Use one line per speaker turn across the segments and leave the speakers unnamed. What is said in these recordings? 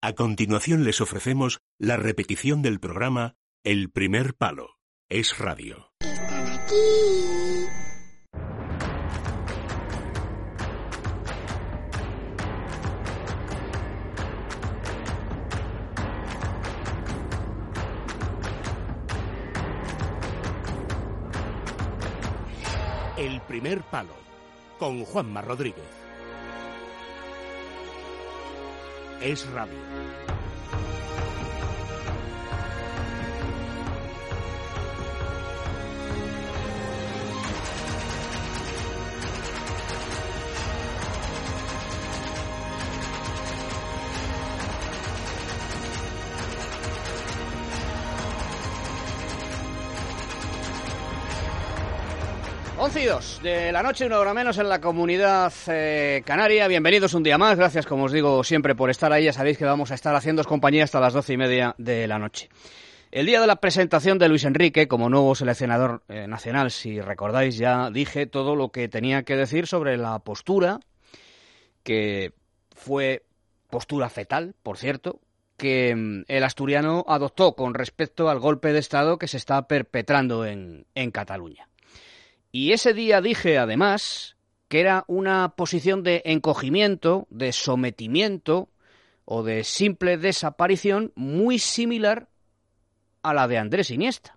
A continuación les ofrecemos la repetición del programa El Primer Palo. Es Radio.
Están aquí.
El Primer Palo, con Juanma Rodríguez. Es Radio.
Once y 2 de la noche, una hora menos en la comunidad canaria. Bienvenidos un día más. Gracias, como os digo, siempre por estar ahí. Ya sabéis que vamos a estar haciéndoos compañía hasta las 12:30 de la noche. El día de la presentación de Luis Enrique como nuevo seleccionador nacional, si recordáis, ya dije todo lo que tenía que decir sobre la postura, que fue postura fetal, por cierto, que el asturiano adoptó con respecto al golpe de Estado que se está perpetrando en Cataluña. Y ese día dije, además, que era una posición de encogimiento, de sometimiento o de simple desaparición muy similar a la de Andrés Iniesta.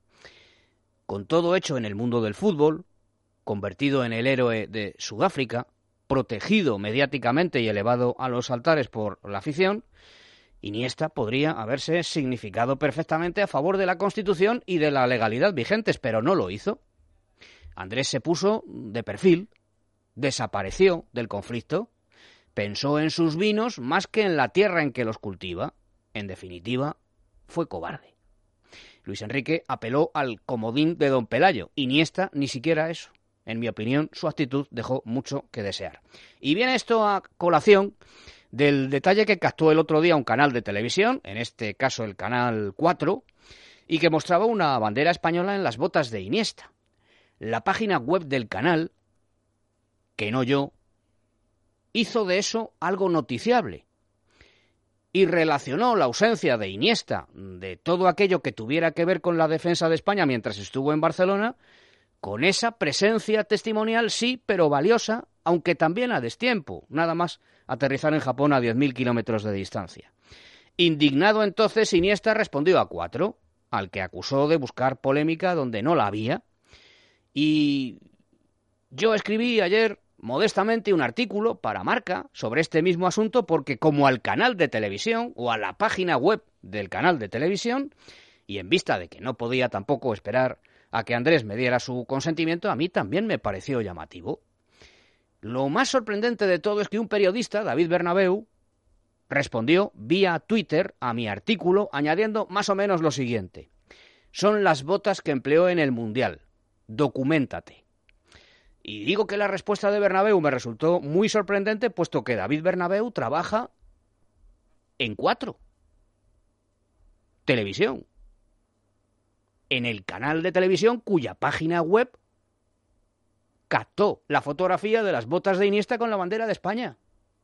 Con todo hecho en el mundo del fútbol, convertido en el héroe de Sudáfrica, protegido mediáticamente y elevado a los altares por la afición, Iniesta podría haberse significado perfectamente a favor de la Constitución y de la legalidad vigentes, pero no lo hizo. Andrés se puso de perfil, desapareció del conflicto, pensó en sus vinos más que en la tierra en que los cultiva. En definitiva, fue cobarde. Luis Enrique apeló al comodín de don Pelayo. Iniesta ni siquiera eso. En mi opinión, su actitud dejó mucho que desear. Y viene esto a colación del detalle que captó el otro día un canal de televisión, en este caso el Canal 4, y que mostraba una bandera española en las botas de Iniesta. La página web del canal, que no yo, hizo de eso algo noticiable y relacionó la ausencia de Iniesta, de todo aquello que tuviera que ver con la defensa de España mientras estuvo en Barcelona, con esa presencia testimonial, sí, pero valiosa, aunque también a destiempo, nada más aterrizar en Japón a 10.000 kilómetros de distancia. Indignado entonces, Iniesta respondió a 4, al que acusó de buscar polémica donde no la había. Y yo escribí ayer modestamente un artículo para Marca sobre este mismo asunto porque como al canal de televisión o a la página web del canal de televisión, y en vista de que no podía tampoco esperar a que Andrés me diera su consentimiento, a mí también me pareció llamativo. Lo más sorprendente de todo es que un periodista, David Bernabéu, respondió vía Twitter a mi artículo añadiendo más o menos lo siguiente: son las botas que empleó en el Mundial. Documéntate. Y digo que la respuesta de Bernabéu me resultó muy sorprendente, puesto que David Bernabéu trabaja en 4 Televisión, en el canal de televisión cuya página web captó la fotografía de las botas de Iniesta con la bandera de España.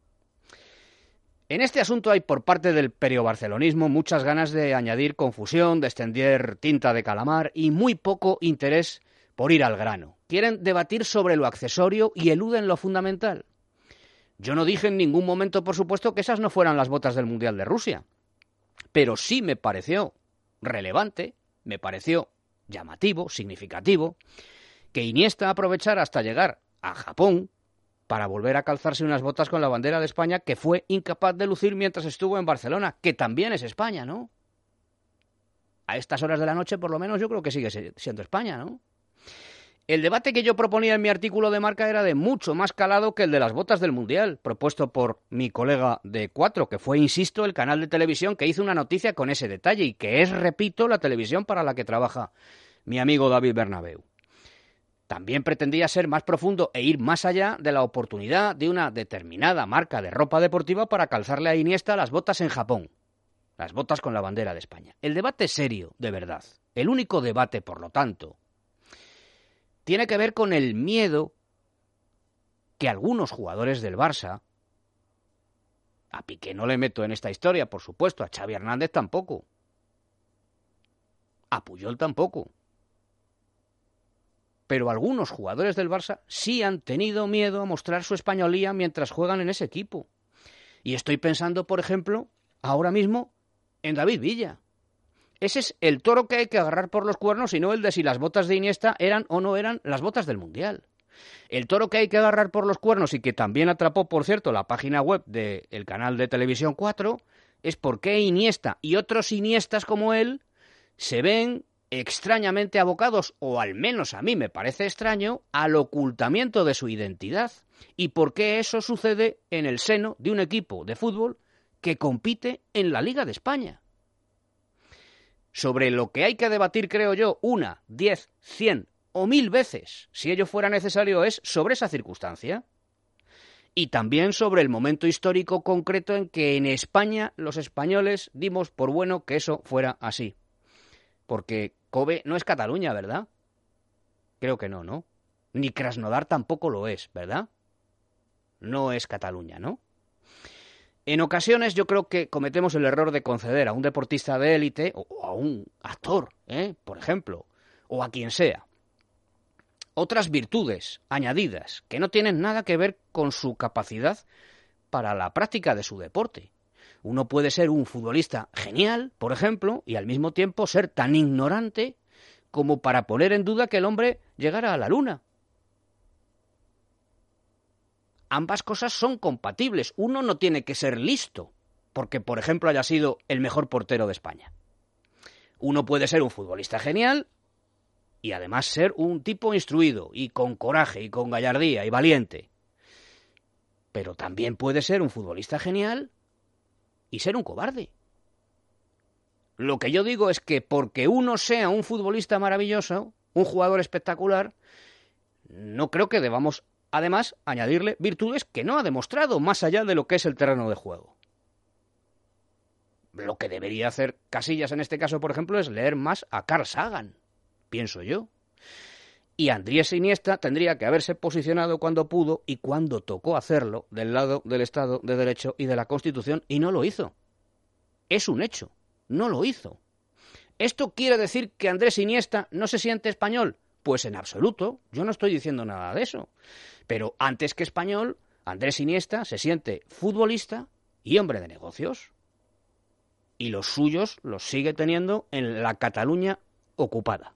En este asunto hay por parte del periobarcelonismo muchas ganas de añadir confusión, de extender tinta de calamar y muy poco interés por ir al grano. Quieren debatir sobre lo accesorio y eluden lo fundamental. Yo no dije en ningún momento, por supuesto, que esas no fueran las botas del Mundial de Rusia. Pero sí me pareció relevante, me pareció llamativo, significativo, que Iniesta aprovechara hasta llegar a Japón para volver a calzarse unas botas con la bandera de España que fue incapaz de lucir mientras estuvo en Barcelona, que también es España, ¿no? A estas horas de la noche, por lo menos, yo creo que sigue siendo España, ¿no? El debate que yo proponía en mi artículo de Marca era de mucho más calado que el de las botas del Mundial, propuesto por mi colega de 4, que fue, insisto, el canal de televisión que hizo una noticia con ese detalle y que es, repito, la televisión para la que trabaja mi amigo David Bernabéu. También pretendía ser más profundo e ir más allá de la oportunidad de una determinada marca de ropa deportiva para calzarle a Iniesta las botas en Japón, las botas con la bandera de España. El debate serio, de verdad, el único debate, por lo tanto, tiene que ver con el miedo que algunos jugadores del Barça A Piqué no le meto en esta historia, por supuesto. A Xavi Hernández tampoco. A Puyol tampoco. Pero algunos jugadores del Barça sí han tenido miedo a mostrar su españolía mientras juegan en ese equipo. Y estoy pensando, por ejemplo, ahora mismo, en David Villa. Ese es el toro que hay que agarrar por los cuernos y no el de si las botas de Iniesta eran o no eran las botas del Mundial. El toro que hay que agarrar por los cuernos y que también atrapó, por cierto, la página web del canal de Televisión 4 es por qué Iniesta y otros Iniestas como él se ven extrañamente abocados, o al menos a mí me parece extraño, al ocultamiento de su identidad. ¿Y por qué eso sucede en el seno de un equipo de fútbol que compite en la Liga de España? Sobre lo que hay que debatir, creo yo, 1, 10, 100 o 1000 veces, si ello fuera necesario, es sobre esa circunstancia. Y también sobre el momento histórico concreto en que en España los españoles dimos por bueno que eso fuera así. Porque Kobe no es Cataluña, ¿verdad? Creo que no, ¿no? Ni Krasnodar tampoco lo es, ¿verdad? No es Cataluña, ¿no? En ocasiones yo creo que cometemos el error de conceder a un deportista de élite, o a un actor, por ejemplo, o a quien sea, otras virtudes añadidas que no tienen nada que ver con su capacidad para la práctica de su deporte. Uno puede ser un futbolista genial, por ejemplo, y al mismo tiempo ser tan ignorante como para poner en duda que el hombre llegara a la luna. Ambas cosas son compatibles. Uno no tiene que ser listo, porque, por ejemplo, haya sido el mejor portero de España. Uno puede ser un futbolista genial y además ser un tipo instruido y con coraje y con gallardía y valiente. Pero también puede ser un futbolista genial y ser un cobarde. Lo que yo digo es que porque uno sea un futbolista maravilloso, un jugador espectacular, no creo que debamos, además, añadirle virtudes que no ha demostrado más allá de lo que es el terreno de juego. Lo que debería hacer Casillas en este caso, por ejemplo, es leer más a Carl Sagan, pienso yo. Y Andrés Iniesta tendría que haberse posicionado cuando pudo y cuando tocó hacerlo del lado del Estado de Derecho y de la Constitución, y no lo hizo. Es un hecho, no lo hizo. ¿Esto quiere decir que Andrés Iniesta no se siente español? Pues en absoluto, yo no estoy diciendo nada de eso. Pero antes que español, Andrés Iniesta se siente futbolista y hombre de negocios. Y los suyos los sigue teniendo en la Cataluña ocupada.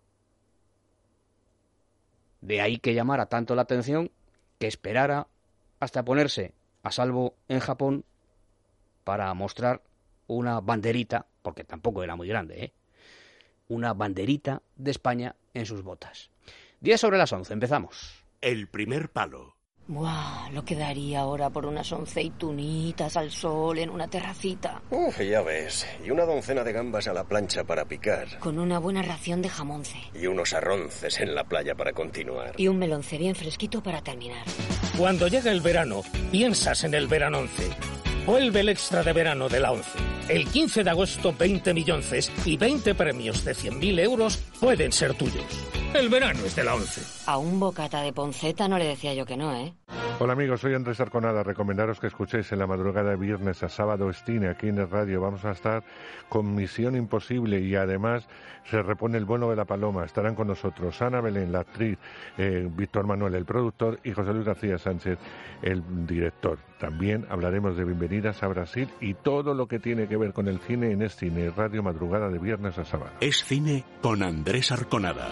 De ahí que llamara tanto la atención que esperara hasta ponerse a salvo en Japón para mostrar una banderita, porque tampoco era muy grande, una banderita de España en sus botas. 10:10, empezamos.
El primer palo.
¡Buah! Lo que daría ahora por unas 11 aceitunitas al sol en una terracita.
Ya ves. Y una docena de gambas a la plancha para picar.
Con una buena ración de jamonce.
Y unos arronces en la playa para continuar.
Y un melonce bien fresquito para terminar.
Cuando llega el verano, piensas en el Verano 11. Vuelve el extra de verano de la 11. El 15 de agosto, 20 millonces y 20 premios de 100.000 euros pueden ser tuyos. El verano es de la 11.
A un bocata de ponceta no le decía yo que no, ¿eh?
Hola amigos, soy Andrés Arconada. Recomendaros que escuchéis en la madrugada de viernes a sábado Cine aquí en el radio. Vamos a estar con Misión Imposible y además se repone el vuelo de la paloma. Estarán con nosotros Ana Belén, la actriz, Víctor Manuel, el productor, y José Luis García Sánchez, el director. También hablaremos de Bienvenidas a Brasil y todo lo que tiene que ver con el cine en Cine Radio, madrugada de viernes a sábado.
Es Cine con Andrés Arconada.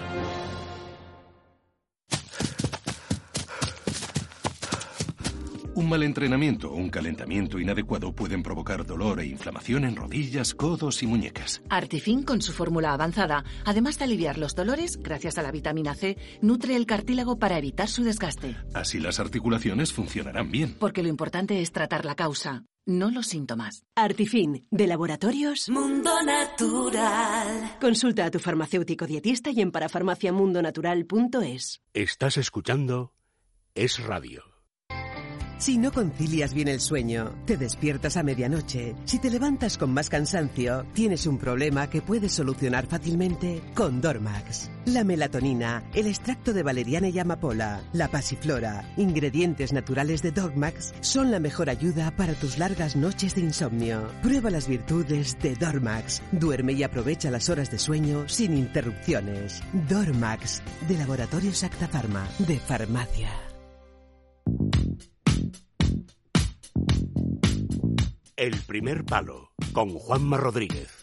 Un mal entrenamiento o un calentamiento inadecuado pueden provocar dolor e inflamación en rodillas, codos y muñecas.
Artifin, con su fórmula avanzada, además de aliviar los dolores, gracias a la vitamina C, nutre el cartílago para evitar su desgaste.
Así las articulaciones funcionarán bien.
Porque lo importante es tratar la causa, no los síntomas.
Artifin, de Laboratorios Mundo Natural. Consulta a tu farmacéutico dietista y en parafarmaciamundonatural.es.
Estás escuchando Es Radio.
Si no concilias bien el sueño, te despiertas a medianoche, si te levantas con más cansancio, tienes un problema que puedes solucionar fácilmente con Dormax. La melatonina, el extracto de valeriana y amapola, la pasiflora, ingredientes naturales de Dormax, son la mejor ayuda para tus largas noches de insomnio. Prueba las virtudes de Dormax. Duerme y aprovecha las horas de sueño sin interrupciones. Dormax, de Laboratorios Acta Pharma, de Farmacia.
El primer palo, con Juanma Rodríguez.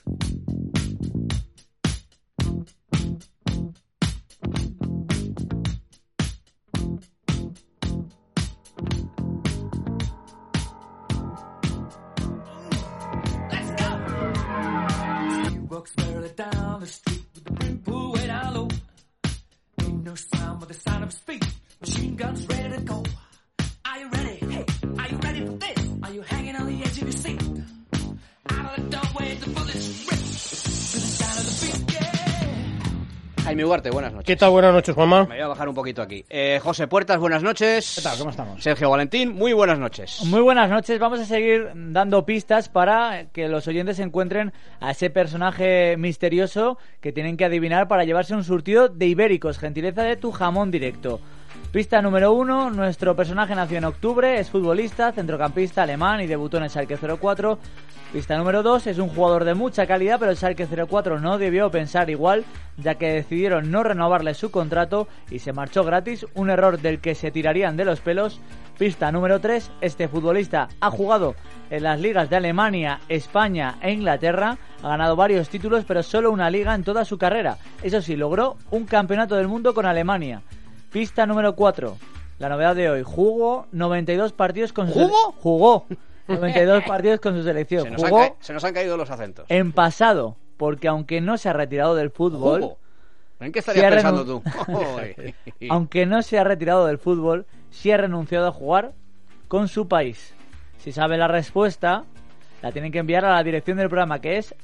Jaime Ugarte, buenas noches.
¿Qué tal? Buenas noches, Juanma.
Me voy a bajar un poquito aquí. José Puertas, buenas noches.
¿Qué tal? ¿Cómo estamos?
Sergio Valentín, muy buenas noches.
Muy buenas noches. Vamos a seguir dando pistas para que los oyentes encuentren a ese personaje misterioso que tienen que adivinar para llevarse un surtido de ibéricos, gentileza de Tu Jamón Directo. Pista número 1, nuestro personaje nació en octubre, es futbolista, centrocampista alemán y debutó en el Schalke 04. Pista número 2, es un jugador de mucha calidad, pero el Schalke 04 no debió pensar igual, ya que decidieron no renovarle su contrato y se marchó gratis, un error del que se tirarían de los pelos. Pista número 3, este futbolista ha jugado en las ligas de Alemania, España e Inglaterra, ha ganado varios títulos, pero solo una liga en toda su carrera. Eso sí, logró un campeonato del mundo con Alemania. Pista número 4, la novedad de hoy, jugó 92 partidos con su jugó 92 partidos con su selección.
Se nos han caído los acentos.
En pasado, porque aunque no se ha retirado del fútbol...
¿En qué estarías pensando tú?
Aunque no se ha retirado del fútbol, sí ha renunciado a jugar con su país. Si sabe la respuesta, la tienen que enviar a la dirección del programa, que es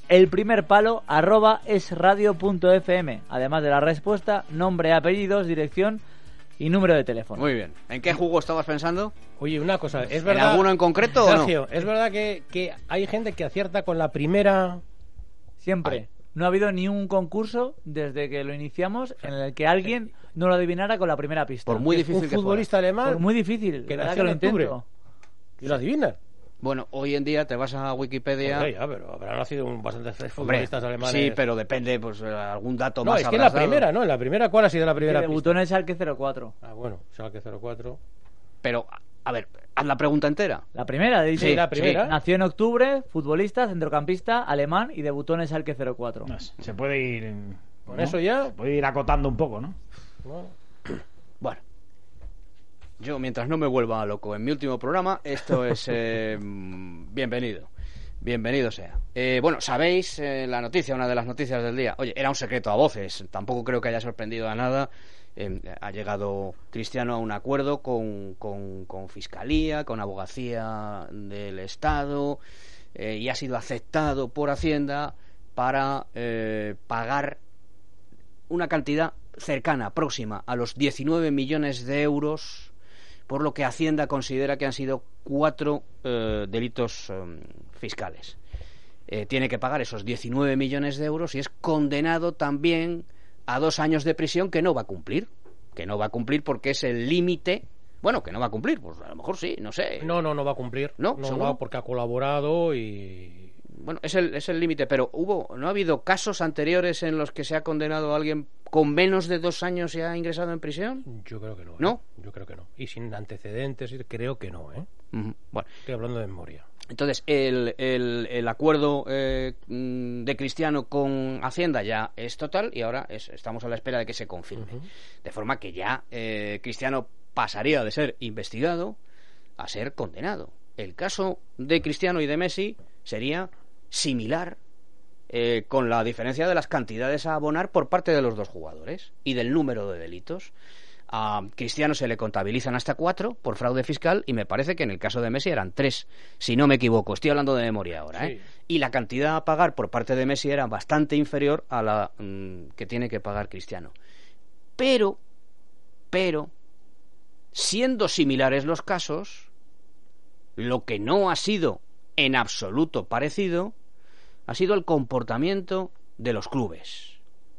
elprimerpalo@esradio.fm. Además de la respuesta, nombre, apellidos, dirección y número de teléfono.
Muy bien. ¿En qué jugo estabas pensando?
Oye, una cosa, ¿es verdad?
¿En alguno en concreto
Sergio,
o no?
¿es verdad que hay gente que acierta con la primera?
Siempre. Ay. No ha habido ni un concurso desde que lo iniciamos en el que alguien no lo adivinara con la primera pista.
Por muy difícil que
un futbolista
fuera.
alemán.
Por muy difícil.
Que nació en octubre. ¿Y lo adivinas?
Bueno, hoy en día te vas a Wikipedia...
Hombre, ya, pero habrán nacido bastantes futbolistas alemanes.
Sí, pero depende, pues algún dato más.
No, es que la primera, ¿no? En la primera, ¿cuál ha sido la primera
pista? Debutó en el Schalke 04.
Ah, bueno, Schalke 04.
Pero, a ver, haz la pregunta entera.
La primera, dice.
Sí, la primera.
Sí. Nació en octubre, futbolista, centrocampista, alemán y debutó en el Schalke 04.
Se puede ir...
¿Con eso ya?
Se puede ir acotando un poco, ¿no?
Bueno. Yo, mientras no me vuelva loco en mi último programa, esto es bienvenido. Bienvenido sea. Bueno, sabéis la noticia, una de las noticias del día. Oye, era un secreto a voces. Tampoco creo que haya sorprendido a nada. Ha llegado Cristiano a un acuerdo con Fiscalía, con Abogacía del Estado, y ha sido aceptado por Hacienda para pagar una cantidad cercana, próxima a los 19 millones de euros, por lo que Hacienda considera que han sido 4 delitos fiscales. Tiene que pagar esos 19 millones de euros y es condenado también a 2 años de prisión que no va a cumplir. Que no va a cumplir porque es el límite. Bueno, que no va a cumplir, pues a lo mejor sí, no sé.
No va a cumplir. No va porque ha colaborado y...
Bueno, es el límite, pero ¿no ha habido casos anteriores en los que se ha condenado a alguien con menos de 2 años y ha ingresado en prisión?
Yo creo que no.
¿No?
Yo creo que no. Y sin antecedentes, creo que no, ¿eh?
Bueno.
Estoy hablando de memoria.
Entonces, el acuerdo de Cristiano con Hacienda ya es total y ahora estamos a la espera de que se confirme. De forma que ya Cristiano pasaría de ser investigado a ser condenado. El caso de Cristiano y de Messi sería similar, con la diferencia de las cantidades a abonar por parte de los dos jugadores y del número de delitos. A Cristiano se le contabilizan hasta 4 por fraude fiscal y me parece que en el caso de Messi eran 3, si no me equivoco. Estoy hablando de memoria ahora,
sí.
Y la cantidad a pagar por parte de Messi era bastante inferior a la que tiene que pagar Cristiano. Pero siendo similares los casos, Lo que no ha sido en absoluto parecido ha sido el comportamiento de los clubes.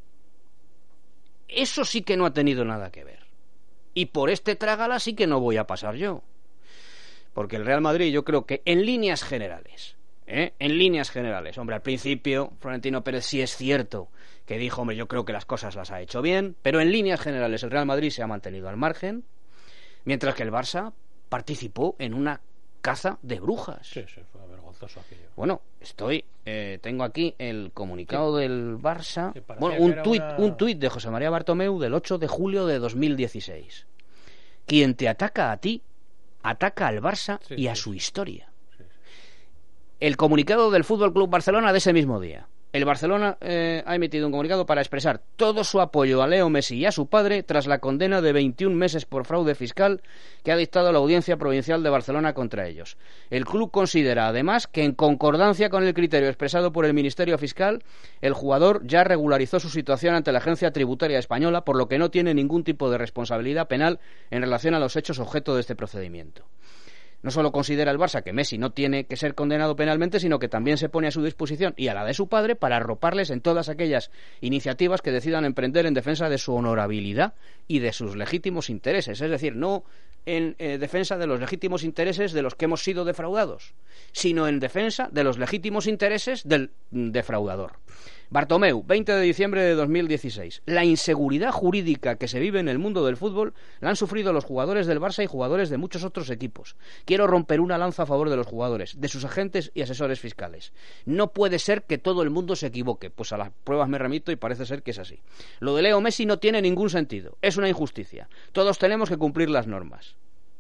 Eso sí que no ha tenido nada que ver. Y por este trágala sí que no voy a pasar yo. Porque el Real Madrid, yo creo que en líneas generales, hombre, al principio Florentino Pérez sí es cierto que dijo, hombre, yo creo que las cosas las ha hecho bien, pero en líneas generales el Real Madrid se ha mantenido al margen, mientras que el Barça participó en una caza de brujas.
Sí, fue vergonzoso aquello.
Bueno, tengo aquí el comunicado del Barça, bueno, un tuit de José María Bartomeu del 8 de julio de 2016. Quien te ataca a ti, ataca al Barça y a su historia. El comunicado del Fútbol Club Barcelona de ese mismo día. El Barcelona ha emitido un comunicado para expresar todo su apoyo a Leo Messi y a su padre tras la condena de 21 meses por fraude fiscal que ha dictado la Audiencia Provincial de Barcelona contra ellos. El club considera, además, que en concordancia con el criterio expresado por el Ministerio Fiscal, el jugador ya regularizó su situación ante la Agencia Tributaria Española, por lo que no tiene ningún tipo de responsabilidad penal en relación a los hechos objeto de este procedimiento. No solo considera el Barça que Messi no tiene que ser condenado penalmente, sino que también se pone a su disposición y a la de su padre para arroparles en todas aquellas iniciativas que decidan emprender en defensa de su honorabilidad y de sus legítimos intereses. Es decir, no en defensa de los legítimos intereses de los que hemos sido defraudados, sino en defensa de los legítimos intereses del defraudador. Bartomeu, 20 de diciembre de 2016. La inseguridad jurídica que se vive en el mundo del fútbol la han sufrido los jugadores del Barça y jugadores de muchos otros equipos. Quiero romper una lanza a favor de los jugadores, de sus agentes y asesores fiscales. No puede ser que todo el mundo se equivoque. Pues a las pruebas me remito y parece ser que es así. Lo de Leo Messi no tiene ningún sentido. Es una injusticia. Todos tenemos que cumplir las normas,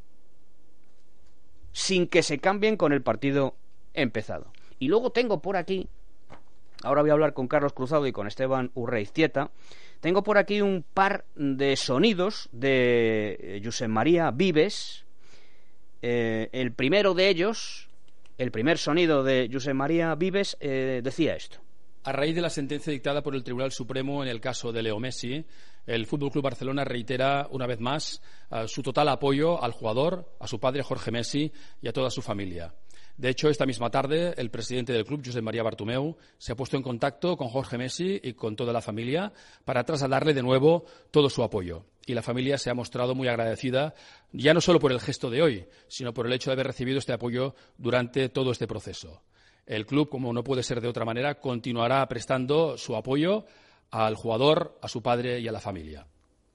sin que se cambien con el partido empezado. Y luego tengo por aquí, ahora voy a hablar con Carlos Cruzado y con Esteban Urreiztieta, tengo por aquí un par de sonidos de Josep María Vives. El primero de ellos, el primer sonido de Josep María Vives decía esto.
A raíz de la sentencia dictada por el Tribunal Supremo en el caso de Leo Messi, el Fútbol Club Barcelona reitera una vez más su total apoyo al jugador, a su padre Jorge Messi y a toda su familia. De hecho, esta misma tarde, el presidente del club, Josep María Bartomeu, se ha puesto en contacto con Jorge Messi y con toda la familia para trasladarle de nuevo todo su apoyo. Y la familia se ha mostrado muy agradecida, ya no solo por el gesto de hoy, sino por el hecho de haber recibido este apoyo durante todo este proceso. El club, como no puede ser de otra manera, continuará prestando su apoyo al jugador, a su padre y a la familia.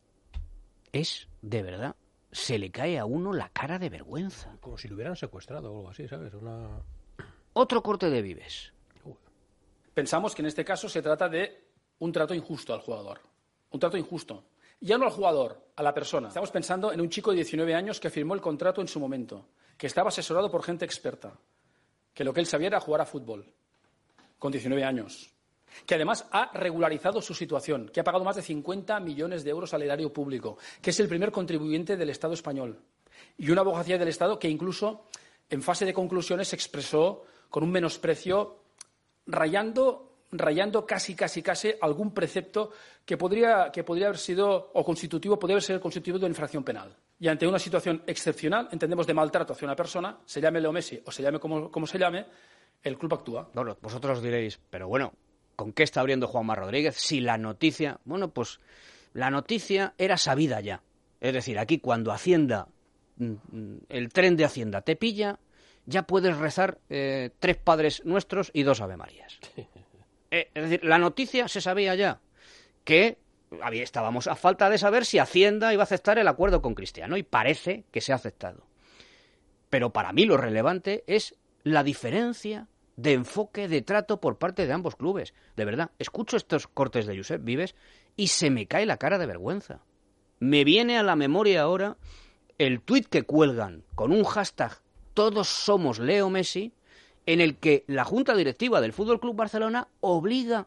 Es, de verdad, se le cae a uno la cara de vergüenza.
Como si lo hubieran secuestrado o algo así, ¿sabes?
Otro corte de Vives.
Pensamos que en este caso se trata de un trato injusto al jugador. Un trato injusto. Ya no al jugador, a la persona. Estamos pensando en un chico de 19 años que firmó el contrato en su momento, que estaba asesorado por gente experta, que lo que él sabía era jugar a fútbol, con 19 años, que además ha regularizado su situación, que ha pagado más de 50 millones de euros al erario público, que es el primer contribuyente del Estado español, y una abogacía del Estado que incluso en fase de conclusiones se expresó con un menosprecio rayando casi algún precepto que podría haber sido o podría haber sido constitutivo de una infracción penal. Y ante una situación excepcional, entendemos de maltrato hacia una persona, se llame Leo Messi o se llame como se llame, el club actúa.
Bueno, vosotros diréis, pero bueno, ¿con qué está abriendo Juanma Rodríguez? Si la noticia... Bueno, pues la noticia era sabida ya. Es decir, aquí cuando Hacienda, el tren de Hacienda te pilla, ya puedes rezar 3 Padres Nuestros y 2 Ave Marías. Es decir, la noticia se sabía ya, que estábamos a falta de saber si Hacienda iba a aceptar el acuerdo con Cristiano, y parece que se ha aceptado. Pero para mí lo relevante es la diferencia de enfoque, de trato por parte de ambos clubes. De verdad, escucho estos cortes de Josep Vives y se me cae la cara de vergüenza. Me viene a la memoria ahora el tuit que cuelgan con un hashtag Todos somos Leo Messi, en el que la Junta Directiva del Fútbol Club Barcelona obliga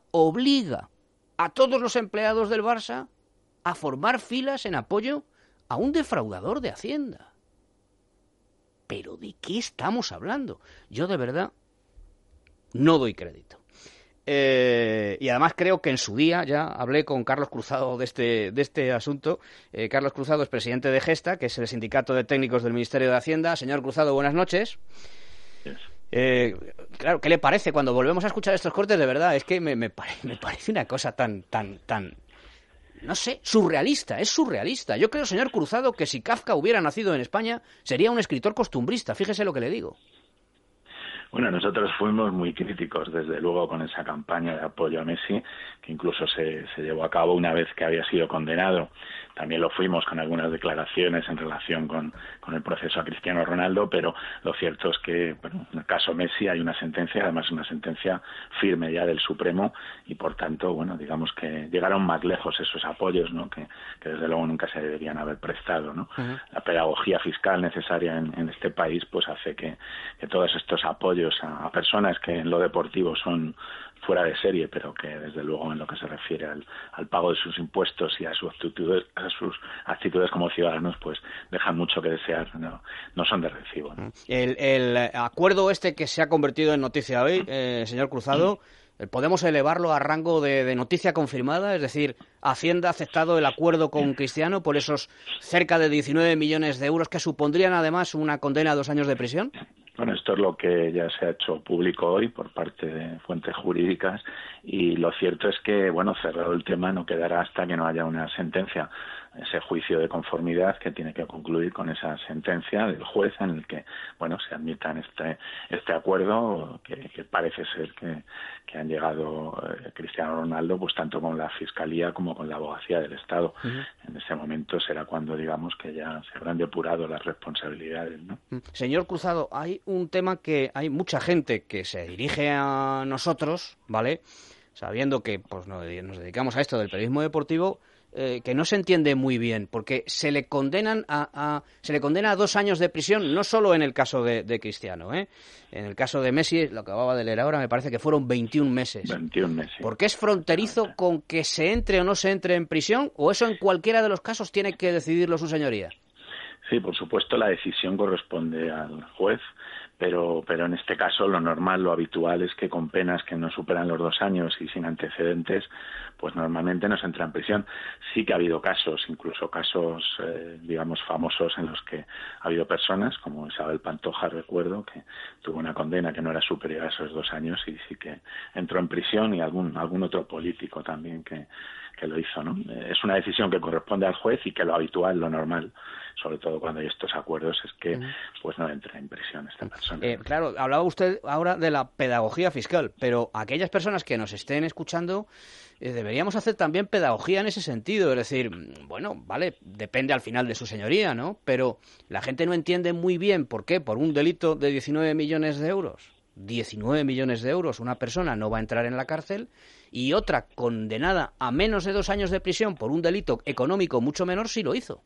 a todos los empleados del Barça a formar filas en apoyo a un defraudador de Hacienda. ¿Pero de qué estamos hablando? Yo de verdad no doy crédito. y además creo que en su día ya hablé con Carlos Cruzado de este asunto. Carlos Cruzado es presidente de Gesta, que es el sindicato de técnicos del Ministerio de Hacienda. Señor Cruzado, buenas noches. Claro, ¿qué le parece cuando volvemos a escuchar estos cortes? De verdad, es que me parece una cosa tan, no sé, surrealista, es surrealista. Yo creo, señor Cruzado, que si Kafka hubiera nacido en España, sería un escritor costumbrista, fíjese lo que le digo.
Bueno, nosotros fuimos muy críticos, desde luego, con esa campaña de apoyo a Messi, que incluso se llevó a cabo una vez que había sido condenado. También lo fuimos con algunas declaraciones en relación con el proceso a Cristiano Ronaldo, pero lo cierto es que, bueno, en el caso Messi hay una sentencia, además una sentencia firme ya del Supremo, y por tanto, bueno, digamos que llegaron más lejos esos apoyos, ¿no? Que desde luego nunca se deberían haber prestado, ¿no? Uh-huh. La pedagogía fiscal necesaria en este país pues hace que todos estos apoyos a personas que en lo deportivo son fuera de serie, pero que desde luego en lo que se refiere al pago de sus impuestos y a sus actitudes como ciudadanos, pues dejan mucho que desear, no son de recibo, ¿no? El
acuerdo este que se ha convertido en noticia hoy, señor Cruzado, ¿podemos elevarlo a rango de noticia confirmada? Es decir, Hacienda ha aceptado el acuerdo con Cristiano por esos cerca de 19 millones de euros que supondrían además una condena a 2 años de prisión.
Bueno, esto es lo que ya se ha hecho público hoy por parte de fuentes jurídicas, y lo cierto es que, bueno, cerrado el tema, no quedará hasta que no haya una sentencia, ese juicio de conformidad que tiene que concluir con esa sentencia del juez en el que, bueno, se admita este acuerdo que parece ser que han llegado Cristiano Ronaldo, pues tanto con la Fiscalía como con la Abogacía del Estado. Uh-huh. En ese momento será cuando, digamos, que ya se habrán depurado las responsabilidades, ¿no?
Señor Cruzado, hay un tema que hay mucha gente que se dirige a nosotros, ¿vale?, sabiendo que pues nos dedicamos a esto del periodismo deportivo, que no se entiende muy bien, porque se le condena a 2 años de prisión, no solo en el caso de Cristiano, en el caso de Messi, lo acababa de leer ahora, me parece que fueron 21 meses.
21 meses.
¿Por qué es fronterizo con que se entre o no se entre en prisión? ¿O eso en cualquiera de los casos tiene que decidirlo su señoría?
Sí, por supuesto, la decisión corresponde al juez, pero en este caso lo normal, lo habitual es que con penas que no superan los 2 años y sin antecedentes, pues normalmente no se entra en prisión. Sí que ha habido casos, incluso casos, digamos, famosos en los que ha habido personas, como Isabel Pantoja, recuerdo, que tuvo una condena que no era superior a esos 2 años y sí que entró en prisión, y algún otro político también que lo hizo, ¿no? Es una decisión que corresponde al juez, y que lo habitual, lo normal, sobre todo cuando hay estos acuerdos, es que pues no entre en prisión esta persona.
Claro, hablaba usted ahora de la pedagogía fiscal, pero aquellas personas que nos estén escuchando, deberíamos hacer también pedagogía en ese sentido. Es decir, bueno, vale, depende al final de su señoría, ¿no? Pero la gente no entiende muy bien por qué, por un delito de 19 millones de euros, 19 millones de euros, una persona no va a entrar en la cárcel, y otra condenada a menos de 2 años de prisión por un delito económico mucho menor sí lo hizo.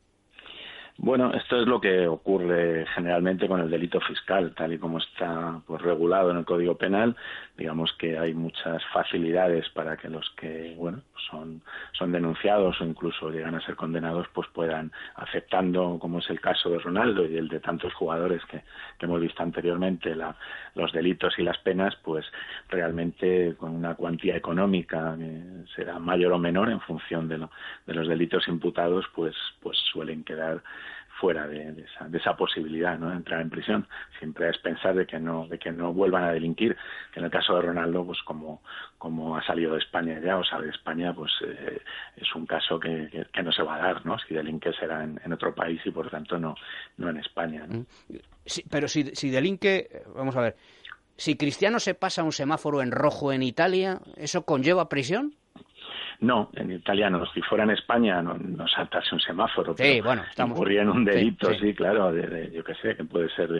Bueno, esto es lo que ocurre generalmente con el delito fiscal, tal y como está pues regulado en el Código Penal. Digamos que hay muchas facilidades para que los que, bueno, son denunciados o incluso llegan a ser condenados, pues puedan, aceptando, como es el caso de Ronaldo y el de tantos jugadores que hemos visto anteriormente, los delitos y las penas, pues realmente con una cuantía económica que será mayor o menor en función de los delitos imputados, pues suelen quedar fuera de esa posibilidad, ¿no?, de entrar en prisión. Siempre es pensar de que no vuelvan a delinquir, que en el caso de Ronaldo, pues como ha salido de España ya, o sale de España, pues es un caso que no se va a dar, ¿no? Si delinque será en otro país y por tanto no en España, ¿no?
Sí, pero si delinque, vamos a ver, si Cristiano se pasa un semáforo en rojo en Italia, ¿eso conlleva prisión?
No, en Italia no. Si fuera en España no saltarse un semáforo.
Sí,
pero
bueno,
incurría en un delito,
sí.
Sí, claro, yo qué sé, que puede ser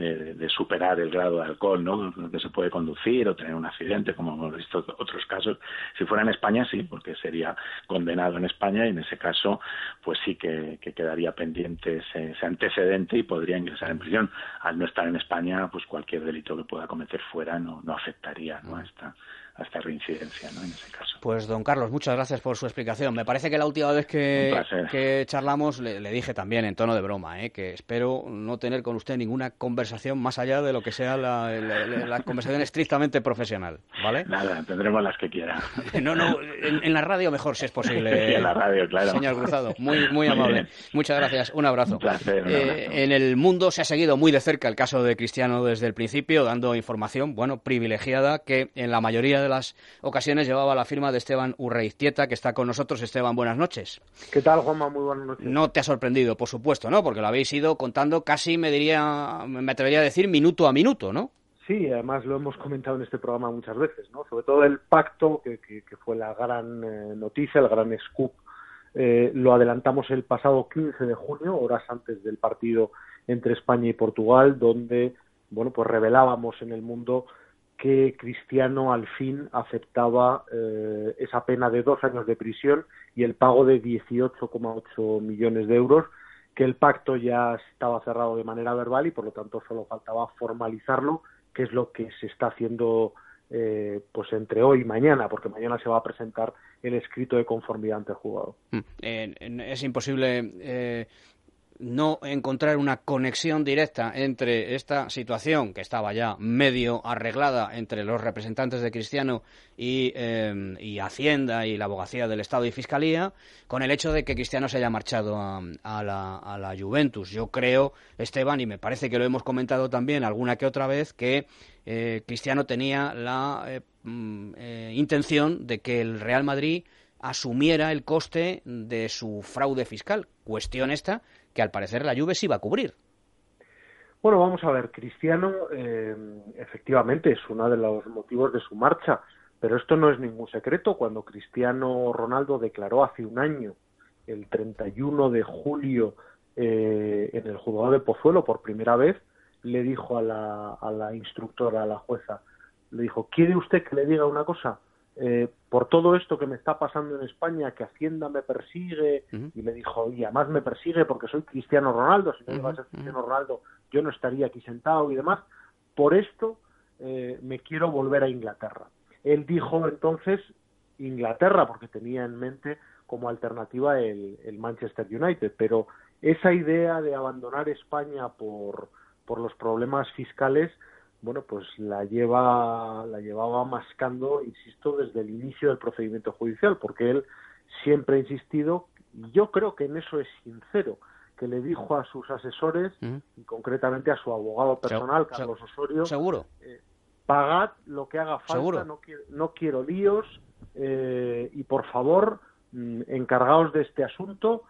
de superar el grado de alcohol, ¿no?, que se puede conducir o tener un accidente, como hemos visto otros casos. Si fuera en España, sí, porque sería condenado en España, y en ese caso, pues sí que quedaría pendiente ese antecedente y podría ingresar en prisión. Al no estar en España, pues cualquier delito que pueda cometer fuera no afectaría, ¿no?, a esta reincidencia, ¿no?, en ese caso.
Pues don Carlos, muchas gracias por su explicación. Me parece que la última vez que charlamos le dije también en tono de broma, que espero no tener con usted ninguna conversación más allá de lo que sea la conversación estrictamente profesional, ¿vale?
Nada, tendremos las que quiera.
No, en la radio mejor, si es posible.
Sí, en la radio, claro.
Señor Cruzado, muy amable. Muchas gracias, un abrazo.
Un placer, un abrazo.
En el mundo se ha seguido muy de cerca el caso de Cristiano desde el principio, dando información, privilegiada, que en la mayoría de las ocasiones llevaba la firma de Esteban Urreiztieta, que está con nosotros. Esteban, buenas noches.
¿Qué tal, Juanma? Muy buenas noches.
No te ha sorprendido, por supuesto, ¿no? Porque lo habéis ido contando casi, me atrevería a decir, minuto a minuto, ¿no?
Sí, además lo hemos comentado en este programa muchas veces, ¿no? Sobre todo el pacto, que fue la gran noticia, el gran scoop. Lo adelantamos el pasado 15 de junio, horas antes del partido entre España y Portugal, donde, pues revelábamos en el mundo que Cristiano al fin aceptaba esa pena de 2 años de prisión y el pago de 18,8 millones de euros, que el pacto ya estaba cerrado de manera verbal y por lo tanto solo faltaba formalizarlo, que es lo que se está haciendo entre hoy y mañana, porque mañana se va a presentar el escrito de conformidad ante el juzgado.
Es imposible no encontrar una conexión directa entre esta situación, que estaba ya medio arreglada entre los representantes de Cristiano y Hacienda y la Abogacía del Estado y Fiscalía, con el hecho de que Cristiano se haya marchado a la Juventus. Yo creo, Esteban, y me parece que lo hemos comentado también alguna que otra vez, que Cristiano tenía la intención de que el Real Madrid asumiera el coste de su fraude fiscal. Cuestión esta que al parecer la Juve sí va a cubrir.
Bueno, vamos a ver, Cristiano efectivamente es uno de los motivos de su marcha, pero esto no es ningún secreto. Cuando Cristiano Ronaldo declaró hace un año, el 31 de julio, en el juzgado de Pozuelo por primera vez, le dijo a la instructora, a la jueza, le dijo: ¿quiere usted que le diga una cosa? Por todo esto que me está pasando en España, que Hacienda me persigue, y le dijo, y además me persigue porque soy Cristiano Ronaldo, si no iba a ser Cristiano Ronaldo yo no estaría aquí sentado y demás, por esto me quiero volver a Inglaterra. Él dijo entonces Inglaterra porque tenía en mente como alternativa el Manchester United, pero esa idea de abandonar España por los problemas fiscales, pues la llevaba mascando, insisto, desde el inicio del procedimiento judicial, porque él siempre ha insistido, y yo creo que en eso es sincero, que le dijo a sus asesores, y concretamente a su abogado personal, Carlos Osorio,
seguro,
pagad lo que haga falta, no quiero líos, y por favor, encargaos de este asunto,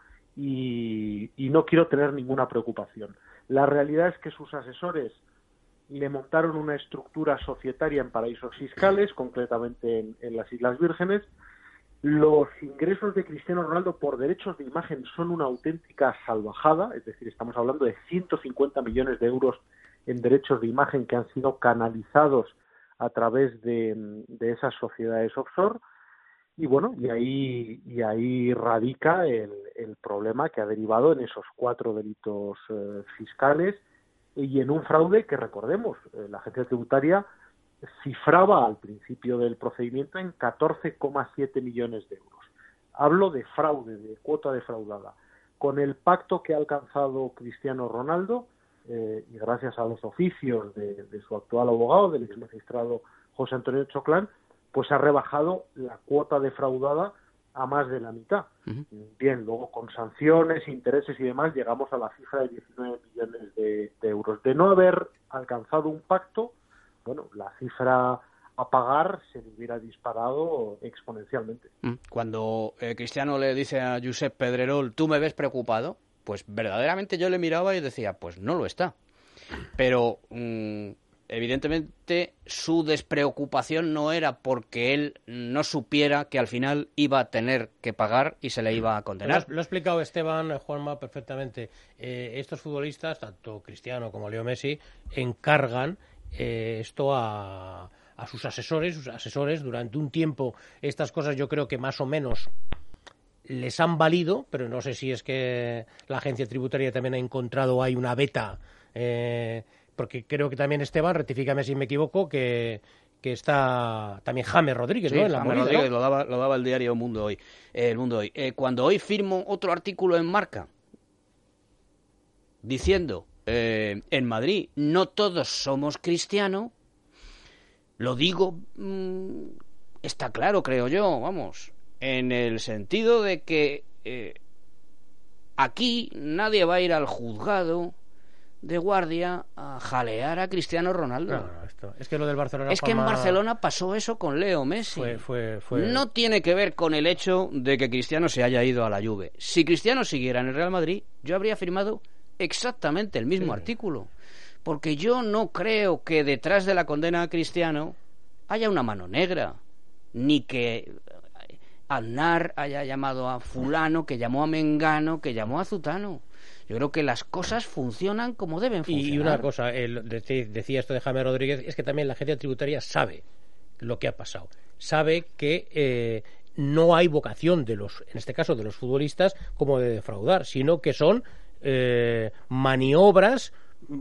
y no quiero tener ninguna preocupación. La realidad es que sus asesores le montaron una estructura societaria en paraísos fiscales, concretamente en las Islas Vírgenes. Los ingresos de Cristiano Ronaldo por derechos de imagen son una auténtica salvajada, es decir, estamos hablando de 150 millones de euros en derechos de imagen que han sido canalizados a través de esas sociedades offshore. Y ahí radica el problema que ha derivado en esos 4 delitos fiscales y en un fraude que, recordemos, la agencia tributaria cifraba al principio del procedimiento en 14,7 millones de euros. Hablo de fraude, de cuota defraudada. Con el pacto que ha alcanzado Cristiano Ronaldo, y gracias a los oficios de su actual abogado, del exmagistrado José Antonio Choclán, pues ha rebajado la cuota defraudada a más de la mitad. Bien, luego con sanciones, intereses y demás llegamos a la cifra de 19 millones de euros. De no haber alcanzado un pacto, la cifra a pagar se le hubiera disparado exponencialmente.
Cuando Cristiano le dice a Josep Pedrerol, ¿tú me ves preocupado? Pues verdaderamente yo le miraba y decía, pues no lo está. Pero evidentemente su despreocupación no era porque él no supiera que al final iba a tener que pagar y se le iba a condenar.
Lo ha explicado Esteban, Juanma, perfectamente. Estos futbolistas, tanto Cristiano como Leo Messi, encargan esto a sus asesores durante un tiempo. Estas cosas yo creo que más o menos les han valido, pero no sé si es que la agencia tributaria también ha encontrado ahí una beta, porque creo que también Esteban, rectifícame si me equivoco, que que está también James Rodríguez,
sí,
¿no? En la
James
movida,
Rodríguez,
¿no?
lo daba el diario Mundo Hoy. Cuando hoy firmo otro artículo en Marca diciendo en Madrid no todos somos cristianos, lo digo, está claro, creo yo, vamos, en el sentido de que aquí nadie va a ir al juzgado de guardia a jalear a Cristiano Ronaldo.
Es que lo del Barcelona...
Es que en Barcelona pasó eso con Leo Messi.
Fue...
No tiene que ver con el hecho de que Cristiano se haya ido a la Juve. Si Cristiano siguiera en el Real Madrid, yo habría firmado exactamente el mismo artículo. Porque yo no creo que detrás de la condena a Cristiano haya una mano negra. Ni que Aznar haya llamado a fulano, que llamó a Mengano, que llamó a Zutano. Yo creo que las cosas funcionan como deben funcionar.
Y una cosa, decía esto de James Rodríguez, es que también la agencia tributaria sabe lo que ha pasado. Sabe que no hay vocación en este caso de los futbolistas, como de defraudar, sino que son maniobras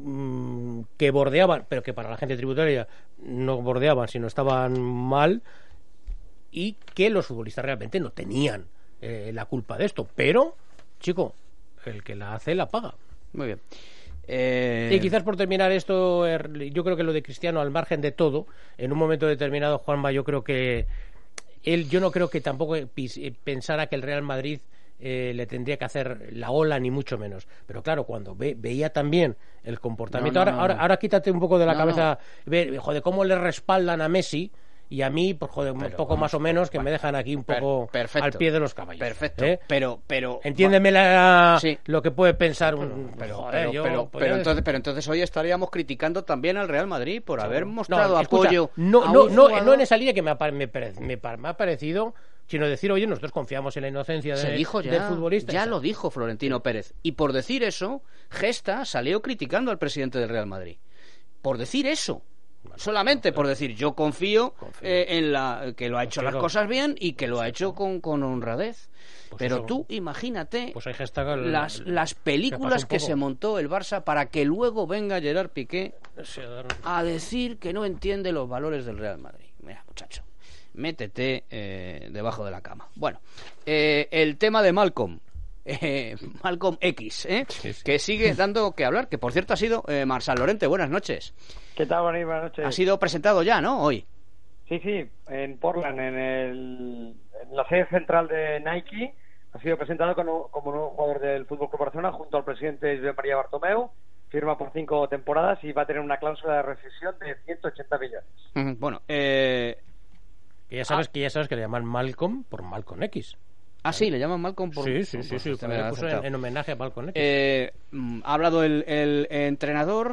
que bordeaban, pero que para la agencia tributaria no bordeaban, sino estaban mal, y que los futbolistas realmente no tenían la culpa de esto. Pero, chico, el que la hace la paga.
Muy bien.
Y quizás por terminar esto, yo creo que lo de Cristiano, al margen de todo, en un momento determinado, Juanma, yo creo que yo no creo que tampoco pensara que el Real Madrid le tendría que hacer la ola, ni mucho menos. Pero claro, cuando veía también el comportamiento... Ahora quítate un poco de la cabeza, joder, cómo le respaldan a Messi. Y a mí, pues joder, un poco más o menos, que me dejan aquí un poco al pie de los caballos.
Perfecto. Pero
entiéndeme lo que puede pensar
pero entonces hoy estaríamos criticando también al Real Madrid por haber mostrado apoyo.
No en esa línea que me ha parecido, sino decir, oye, nosotros confiamos en la inocencia del futbolista.
Ya lo dijo Florentino Pérez. Y por decir eso, Gesta salió criticando al presidente del Real Madrid. Por decir eso. Solamente por decir, yo confío en que lo ha hecho las cosas bien y que lo ha hecho con honradez. Pero tú imagínate las películas que se montó el Barça para que luego venga Gerard Piqué a decir que no entiende los valores del Real Madrid. Mira, muchacho, métete debajo de la cama. Bueno, el tema de Malcolm X, que sigue dando que hablar, que por cierto ha sido Marsal Lorente. Buenas noches.
¿Qué tal, Buenas noches?
Ha sido presentado ya, ¿no? Hoy.
Sí, en Portland, en la sede central de Nike. Ha sido presentado como nuevo jugador del Fútbol Club Barcelona junto al presidente Josep María Bartomeu. Firma por 5 temporadas y va a tener una cláusula de rescisión de 180 millones.
Bueno,
que ya sabes que le llaman Malcolm por Malcolm X.
Ah, sí, le llaman Malcolm por...
Sí, en homenaje a Malcolm X.
Ha hablado el entrenador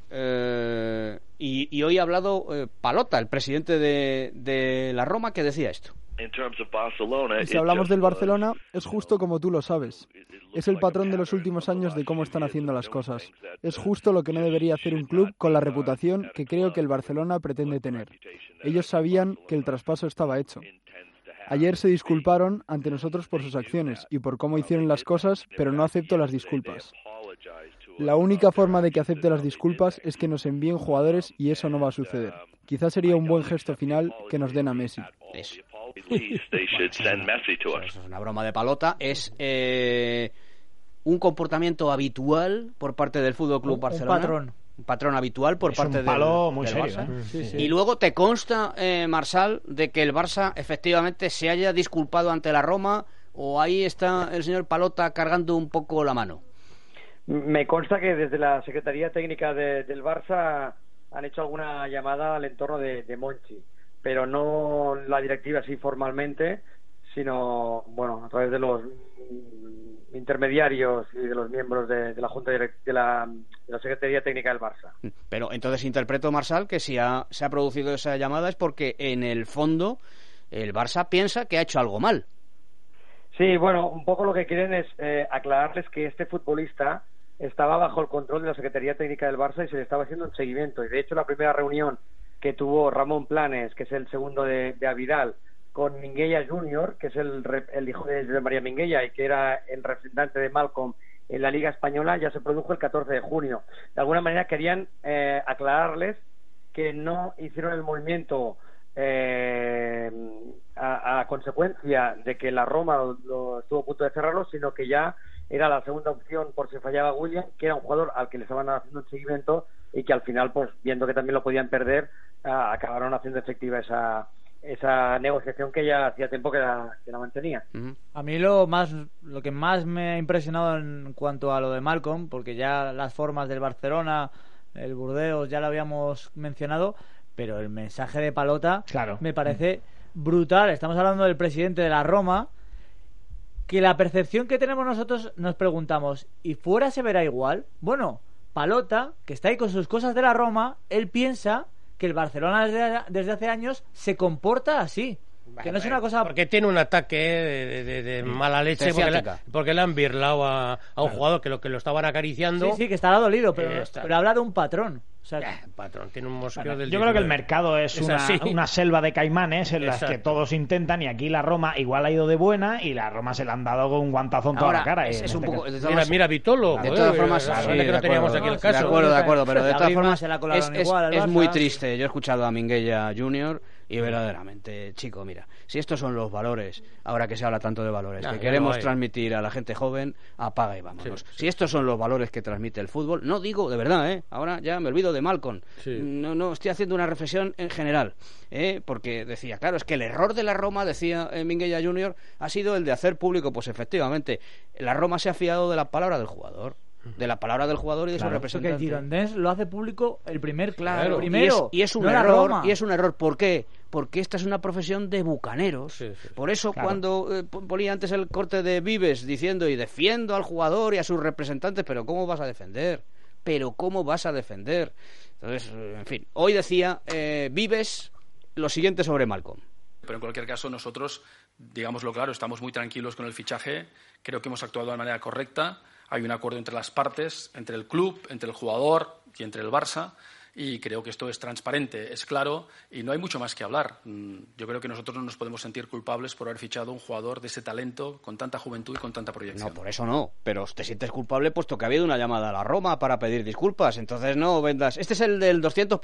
y hoy ha hablado Palota, el presidente de la Roma, que decía esto.
Y si hablamos del Barcelona, es justo como tú lo sabes. Es el patrón de los últimos años de cómo están haciendo las cosas. Es justo lo que no debería hacer un club con la reputación que creo que el Barcelona pretende tener. Ellos sabían que el traspaso estaba hecho. Ayer se disculparon ante nosotros por sus acciones y por cómo hicieron las cosas, pero no acepto las disculpas. La única forma de que acepte las disculpas es que nos envíen jugadores y eso no va a suceder. Quizás sería un buen gesto final que nos den a Messi.
Eso. Eso es una broma de Palota. Es un comportamiento habitual por parte del Fútbol Club Barcelona. Un patrón habitual por parte del Barça.
Sí.
Y luego te consta, Marsal, de que el Barça efectivamente se haya disculpado ante la Roma, o ahí está el señor Palota cargando un poco la mano.
Me consta que desde la Secretaría Técnica del Barça han hecho alguna llamada al entorno de Monchi, pero no la directiva así formalmente, sino a través de los intermediarios y de los miembros de la Junta de la Secretaría Técnica del Barça.
Pero entonces interpreto, Marsal, que si se ha producido esa llamada es porque en el fondo el Barça piensa que ha hecho algo mal.
Sí, un poco lo que quieren es aclararles que este futbolista estaba bajo el control de la Secretaría Técnica del Barça y se le estaba haciendo un seguimiento. Y de hecho la primera reunión que tuvo Ramón Planes, que es el segundo de Avidal, con Minguella Junior, que es el hijo de José María Minguella y que era el representante de Malcolm en la Liga Española, ya se produjo el 14 de junio. De alguna manera querían aclararles que no hicieron el movimiento a consecuencia de que la Roma lo estuvo a punto de cerrarlo, sino que ya era la segunda opción por si fallaba William, que era un jugador al que le estaban haciendo un seguimiento y que al final, pues viendo que también lo podían perder, acabaron haciendo efectiva esa negociación que ya hacía tiempo que la mantenía.
A mí lo que más me ha impresionado en cuanto a lo de Malcolm, porque ya las formas del Barcelona, el Burdeos, ya lo habíamos mencionado, pero el mensaje de Palota me parece brutal. Estamos hablando del presidente de la Roma, que la percepción que tenemos nosotros nos preguntamos, ¿y fuera se verá igual? Bueno, Palota, que está ahí con sus cosas de la Roma, él piensa que el Barcelona desde hace años se comporta así. Que no es una cosa...
Porque tiene un ataque de mala leche, porque le han birlado a un jugador que lo estaban acariciando.
Sí, que estará dolido, pero habla de un patrón. O sea,
patrón, tiene un mosqueo del...
Yo creo que el mercado es una selva de caimanes en las que todos intentan, y aquí la Roma igual ha ido de buena y la Roma se le han dado con un guantazo en toda la cara.
Es un poco,
mira Vitolo.
De todas formas,
que no teníamos aquí el caso.
De acuerdo, pero de todas formas
es
muy triste. Yo he escuchado a Minguella Junior y verdaderamente, chico, mira, si estos son los valores, ahora que se habla tanto de valores, que queremos transmitir a la gente joven, apaga y vámonos. Si estos son los valores que transmite el fútbol, no digo, de verdad, ahora ya me olvido de Malcolm. No estoy haciendo una reflexión en general, porque decía, claro, es que el error de la Roma, decía Minguella Junior, ha sido el de hacer público, pues efectivamente, la Roma se ha fiado de la palabra del jugador. De la palabra del jugador y de su representante.
Que el Girondins lo hace público el primero.
Y es un error. ¿Por qué? Porque esta es una profesión de bucaneros. Por eso cuando ponía antes el corte de Vives diciendo y defiendo al jugador y a sus representantes, pero ¿cómo vas a defender? Entonces, en fin, hoy decía Vives lo siguiente sobre Malcolm.
Pero en cualquier caso nosotros, digámoslo claro, estamos muy tranquilos con el fichaje. Creo que hemos actuado de manera correcta. Hay un acuerdo entre las partes, entre el club, entre el jugador y entre el Barça, y creo que esto es transparente, es claro, y no hay mucho más que hablar. Yo creo que nosotros no nos podemos sentir culpables por haber fichado un jugador de ese talento, con tanta juventud y con tanta proyección.
No, por eso no, pero te sientes culpable puesto que ha habido una llamada a la Roma para pedir disculpas, entonces no vendas... ¿Este es el del 200%?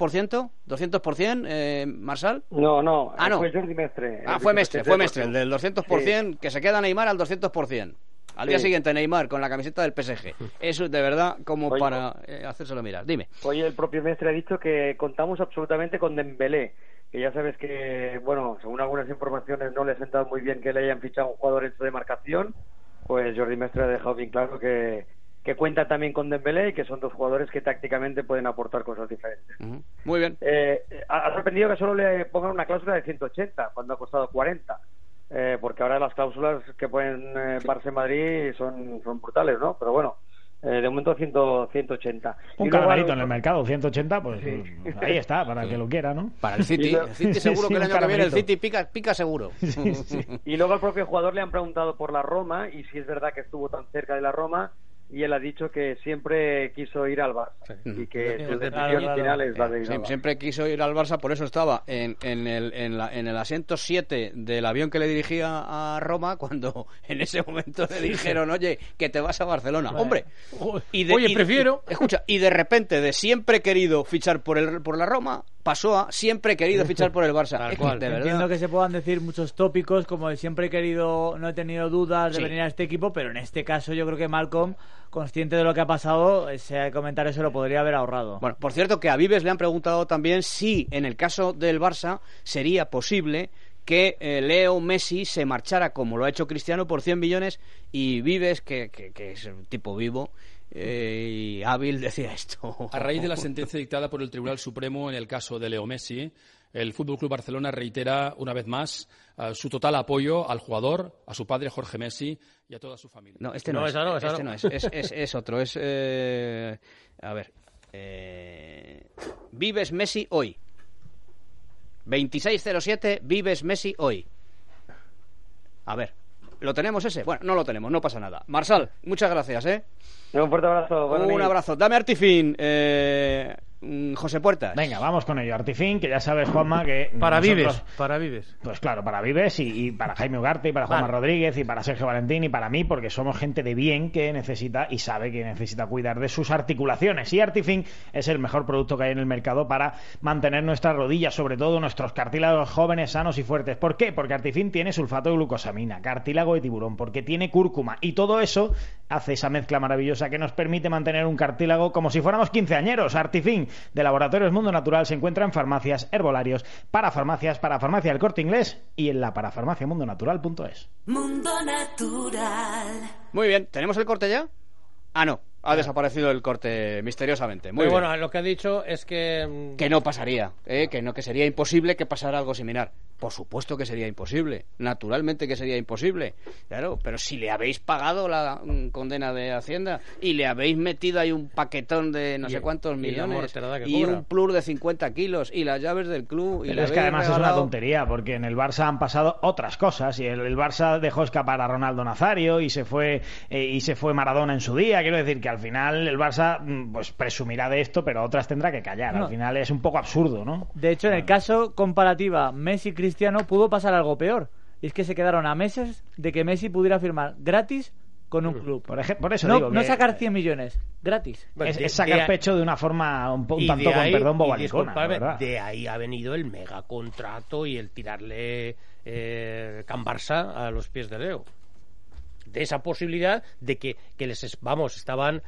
¿200%, Marsal?
No. Fue Jordi Mestre.
Fue Mestre, el del 200%, que se queda Neymar al 200%. Al día siguiente Neymar con la camiseta del PSG. Eso de verdad como para hacérselo mirar. Dime.
Hoy el propio Mestre ha dicho que contamos absolutamente con Dembélé, que ya sabes que, bueno, según algunas informaciones no le ha sentado muy bien que le hayan fichado un jugador en su demarcación. Pues Jordi Mestre ha dejado bien claro que cuenta también con Dembélé y que son dos jugadores que tácticamente pueden aportar cosas diferentes.
Muy bien.
Ha sorprendido que solo le pongan una cláusula de 180 cuando ha costado 40. Porque ahora las cláusulas que ponen Barça y Madrid son brutales, ¿no? Pero bueno, de momento 180.
Un cargadito en el mercado, 180, pues ahí está, para el que lo quiera, ¿no?
Para el City, seguro que el año que viene el City pica seguro.
Y luego al propio jugador le han preguntado por la Roma y si es verdad que estuvo tan cerca de la Roma, y él ha dicho que siempre quiso ir al Barça y que su decisión final es la de ir al Barça.
Siempre quiso ir al Barça, por eso estaba en el asiento 7 del avión que le dirigía a Roma cuando en ese momento le dijeron, oye, que te vas a Barcelona. Hombre,
prefiero...
Escucha, y de repente de siempre querido fichar por la Roma pasó a siempre he querido fichar por el Barça.
Tal cual. De verdad. Entiendo que se puedan decir muchos tópicos como el siempre he querido, no he tenido dudas de venir a este equipo, pero en este caso yo creo que Malcolm, consciente de lo que ha pasado, ese comentario se lo podría haber ahorrado.
Bueno, por cierto que a Vives le han preguntado también si en el caso del Barça sería posible que Leo Messi se marchara como lo ha hecho Cristiano por 100 millones y Vives, que es un tipo vivo y hábil, decía esto.
A raíz de la sentencia dictada por el Tribunal Supremo en el caso de Leo Messi, el Fútbol Club Barcelona reitera una vez más su total apoyo al jugador, a su padre Jorge Messi y a toda su familia.
No, este no es otro. Es a ver, Vives Messi hoy. 2607 Vives Messi hoy. A ver, ¿lo tenemos ese? Bueno, no lo tenemos, no pasa nada. Marsal, muchas gracias,
Un fuerte abrazo.
Un abrazo. Dame Artifin. José Puertas.
Venga, vamos con ello. Artifin, que ya sabes, Juanma, que
para
nosotros...
Vives.
Pues claro, para Vives y para Jaime Ugarte y para Juanma Rodríguez y para Sergio Valentín y para mí, porque somos gente de bien que necesita y sabe que necesita cuidar de sus articulaciones. Y Artifin es el mejor producto que hay en el mercado para mantener nuestras rodillas, sobre todo nuestros cartílagos jóvenes, sanos y fuertes. ¿Por qué? Porque Artifin tiene sulfato de glucosamina, cartílago de tiburón, porque tiene cúrcuma y todo eso hace esa mezcla maravillosa que nos permite mantener un cartílago como si fuéramos quinceañeros. Artifin de Laboratorios Mundo Natural se encuentra en farmacias, herbolarios, para farmacia El Corte Inglés y en la parafarmaciamundonatural.es.
Mundo Natural.
Muy bien, ¿tenemos el corte ya? Ah, no, ha desaparecido el corte misteriosamente. Muy bien.
Bueno, lo que ha dicho es que
no pasaría, que sería imposible que pasara algo similar. Por supuesto que sería imposible, naturalmente que sería imposible, claro, pero si le habéis pagado la condena de Hacienda y le habéis metido ahí un paquetón de no sé cuántos millones y un plus de 50 kilos y las llaves del club...
Pero es que además es una tontería, porque en el Barça han pasado otras cosas y el Barça dejó escapar a Ronaldo Nazario y se fue Maradona en su día. Quiero decir que al final el Barça pues presumirá de esto, pero otras tendrá que callar. Al final es un poco absurdo, ¿no?
De hecho, en el caso comparativa Messi-Cristiano pudo pasar algo peor, y es que se quedaron a meses de que Messi pudiera firmar gratis con un club.
Por eso
no,
digo que...
no sacar 100 millones, gratis.
Es sacar pecho de una forma un tanto, con perdón, bobalicona, ¿verdad?
De ahí ha venido el megacontrato y el tirarle Can Barça a los pies de Leo. De esa posibilidad de que estaban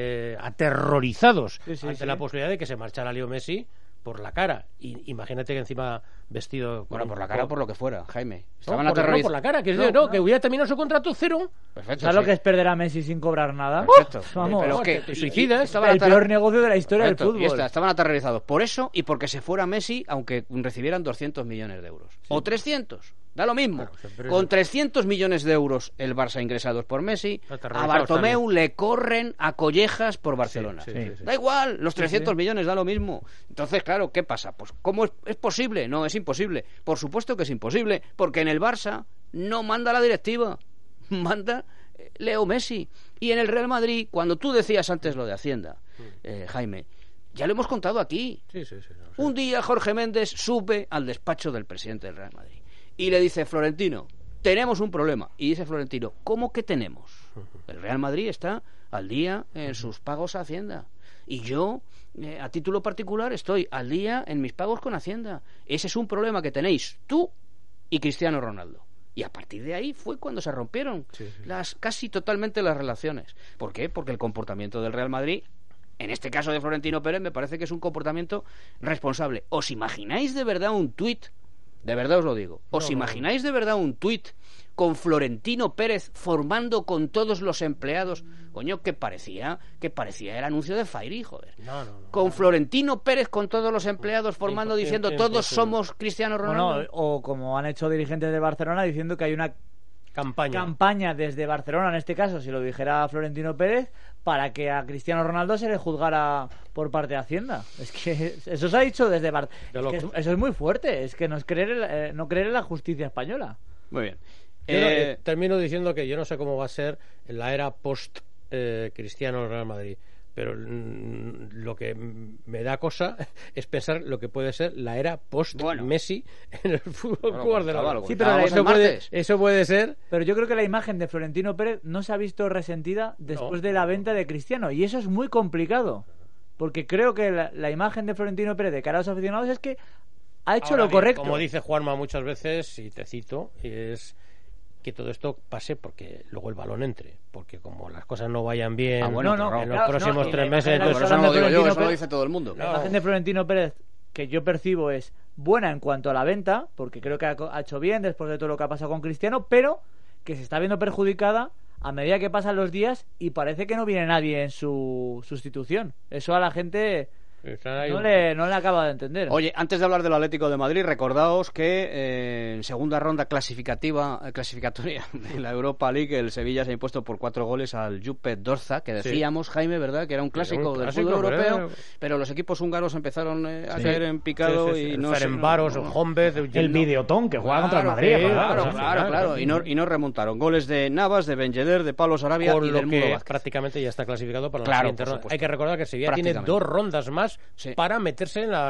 aterrorizados ante la posibilidad de que se marchara Leo Messi por la cara. Y imagínate que encima vestido...
por la cara o por lo que fuera, Jaime.
Estaban aterrorizados. Por la cara, que hubiera terminado su contrato cero.
Perfecto.
¿Sabes lo que es perder a Messi sin cobrar nada?
Perfecto.
Vamos,
pero
que
te suicidas.
El peor negocio de la historia del fútbol.
Y estaban aterrorizados por eso y porque se fuera Messi, aunque recibieran 200 millones de euros. Sí. O 300. Da lo mismo. Claro, con 300 millones de euros el Barça ingresados por Messi, a Bartomeu también le corren a collejas por Barcelona. Sí. Da igual, los 300 millones da lo mismo. Entonces, claro, ¿qué pasa? Pues ¿cómo es posible? No, es imposible. Por supuesto que es imposible, porque en el Barça no manda la directiva, manda Leo Messi. Y en el Real Madrid, cuando tú decías antes lo de Hacienda, Jaime, ya lo hemos contado aquí. Un día Jorge Méndez sube al despacho del presidente del Real Madrid y le dice: Florentino, tenemos un problema. Y dice Florentino: ¿cómo que tenemos? El Real Madrid está al día en sus pagos a Hacienda. Y yo, a título particular, estoy al día en mis pagos con Hacienda. Ese es un problema que tenéis tú y Cristiano Ronaldo. Y a partir de ahí fue cuando se rompieron casi totalmente las relaciones. ¿Por qué? Porque el comportamiento del Real Madrid, en este caso de Florentino Pérez, me parece que es un comportamiento responsable. ¿Os imagináis de verdad un tuit? De verdad os lo digo. ¿Os imagináis de verdad un tuit con Florentino Pérez formando con todos los empleados? Coño, que parecía el anuncio de Fairy, joder. Con Florentino Pérez con todos los empleados formando, diciendo todos somos Cristiano Ronaldo.
O como han hecho dirigentes de Barcelona diciendo que hay una campaña desde Barcelona, en este caso, si lo dijera Florentino Pérez, para que a Cristiano Ronaldo se le juzgara por parte de Hacienda. Es que eso se ha dicho desde Barcelona. Eso es muy fuerte. Es que no creer en la justicia española.
Muy bien.
Yo termino diciendo que yo no sé cómo va a ser en la era post Cristiano Real Madrid, pero lo que me da cosa es pensar lo que puede ser la era post Messi en el fútbol Guardiola.
Sí, pero eso puede ser. Pero yo creo que la imagen de Florentino Pérez no se ha visto resentida después de la venta de Cristiano, y eso es muy complicado, porque creo que la imagen de Florentino Pérez de cara a los aficionados es que ha hecho lo correcto.
Como dice Juanma muchas veces, y te cito, es que todo esto pase porque luego el balón entre, porque como las cosas no vayan bien en los próximos 3 meses,
entonces eso no lo digo yo, eso lo dice todo el mundo.
La imagen de Florentino Pérez que yo percibo es buena en cuanto a la venta, porque creo que ha hecho bien después de todo lo que ha pasado con Cristiano, pero que se está viendo perjudicada a medida que pasan los días y parece que no viene nadie en su sustitución. Eso a la gente no le acaba de entender.
Oye, antes de hablar del Atlético de Madrid, recordaos que en segunda ronda clasificatoria de la Europa League, el Sevilla se ha impuesto por 4 goles al Jupe Dorza, que decíamos, Jaime, ¿verdad?, que era un clásico del fútbol europeo, pero los equipos húngaros empezaron a caer en picado y no
Ferencváros, el
Videoton, que juega contra el Madrid.
Claro, y no remontaron. Goles de Navas, de Ben Yedder, de Pablo Sarabia y del Mudo Vázquez.
Prácticamente ya está clasificado para la siguiente ronda. Hay que recordar que Sevilla tiene 2 rondas más pruebas para meterse en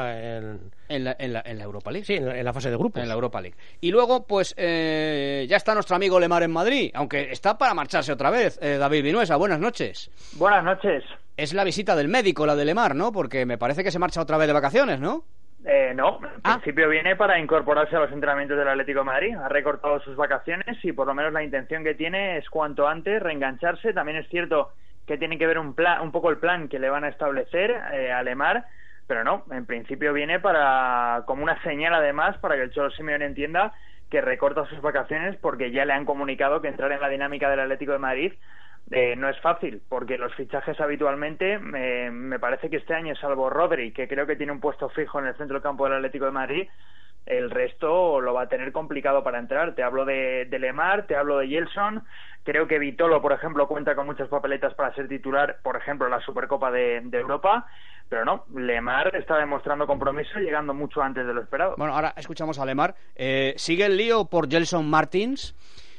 la Europa League.
Sí, en la fase de grupos.
En la Europa League. Y luego, pues, ya está nuestro amigo Lemar en Madrid, aunque está para marcharse otra vez. David Vinuesa, buenas noches.
Buenas noches.
Es la visita del médico, la de Lemar, ¿no? Porque me parece que se marcha otra vez de vacaciones, ¿no?
No, en principio viene para incorporarse a los entrenamientos del Atlético de Madrid. Ha recortado sus vacaciones y por lo menos la intención que tiene es cuanto antes reengancharse. También es cierto que tiene que ver un poco el plan que le van a establecer a Lemar, pero no, en principio viene como una señal además para que el Cholo Simeone entienda que recorta sus vacaciones, porque ya le han comunicado que entrar en la dinámica del Atlético de Madrid no es fácil, porque los fichajes habitualmente, me parece que este año, salvo Rodri, que creo que tiene un puesto fijo en el centro del campo del Atlético de Madrid, el resto lo va a tener complicado para entrar. Te hablo de Lemar, te hablo de Gelson, creo que Vitolo, por ejemplo, cuenta con muchas papeletas para ser titular, por ejemplo, en la Supercopa de Europa, pero no, Lemar está demostrando compromiso, llegando mucho antes de lo esperado.
Bueno, ahora escuchamos a Lemar. Sigue el lío por Gelson Martins,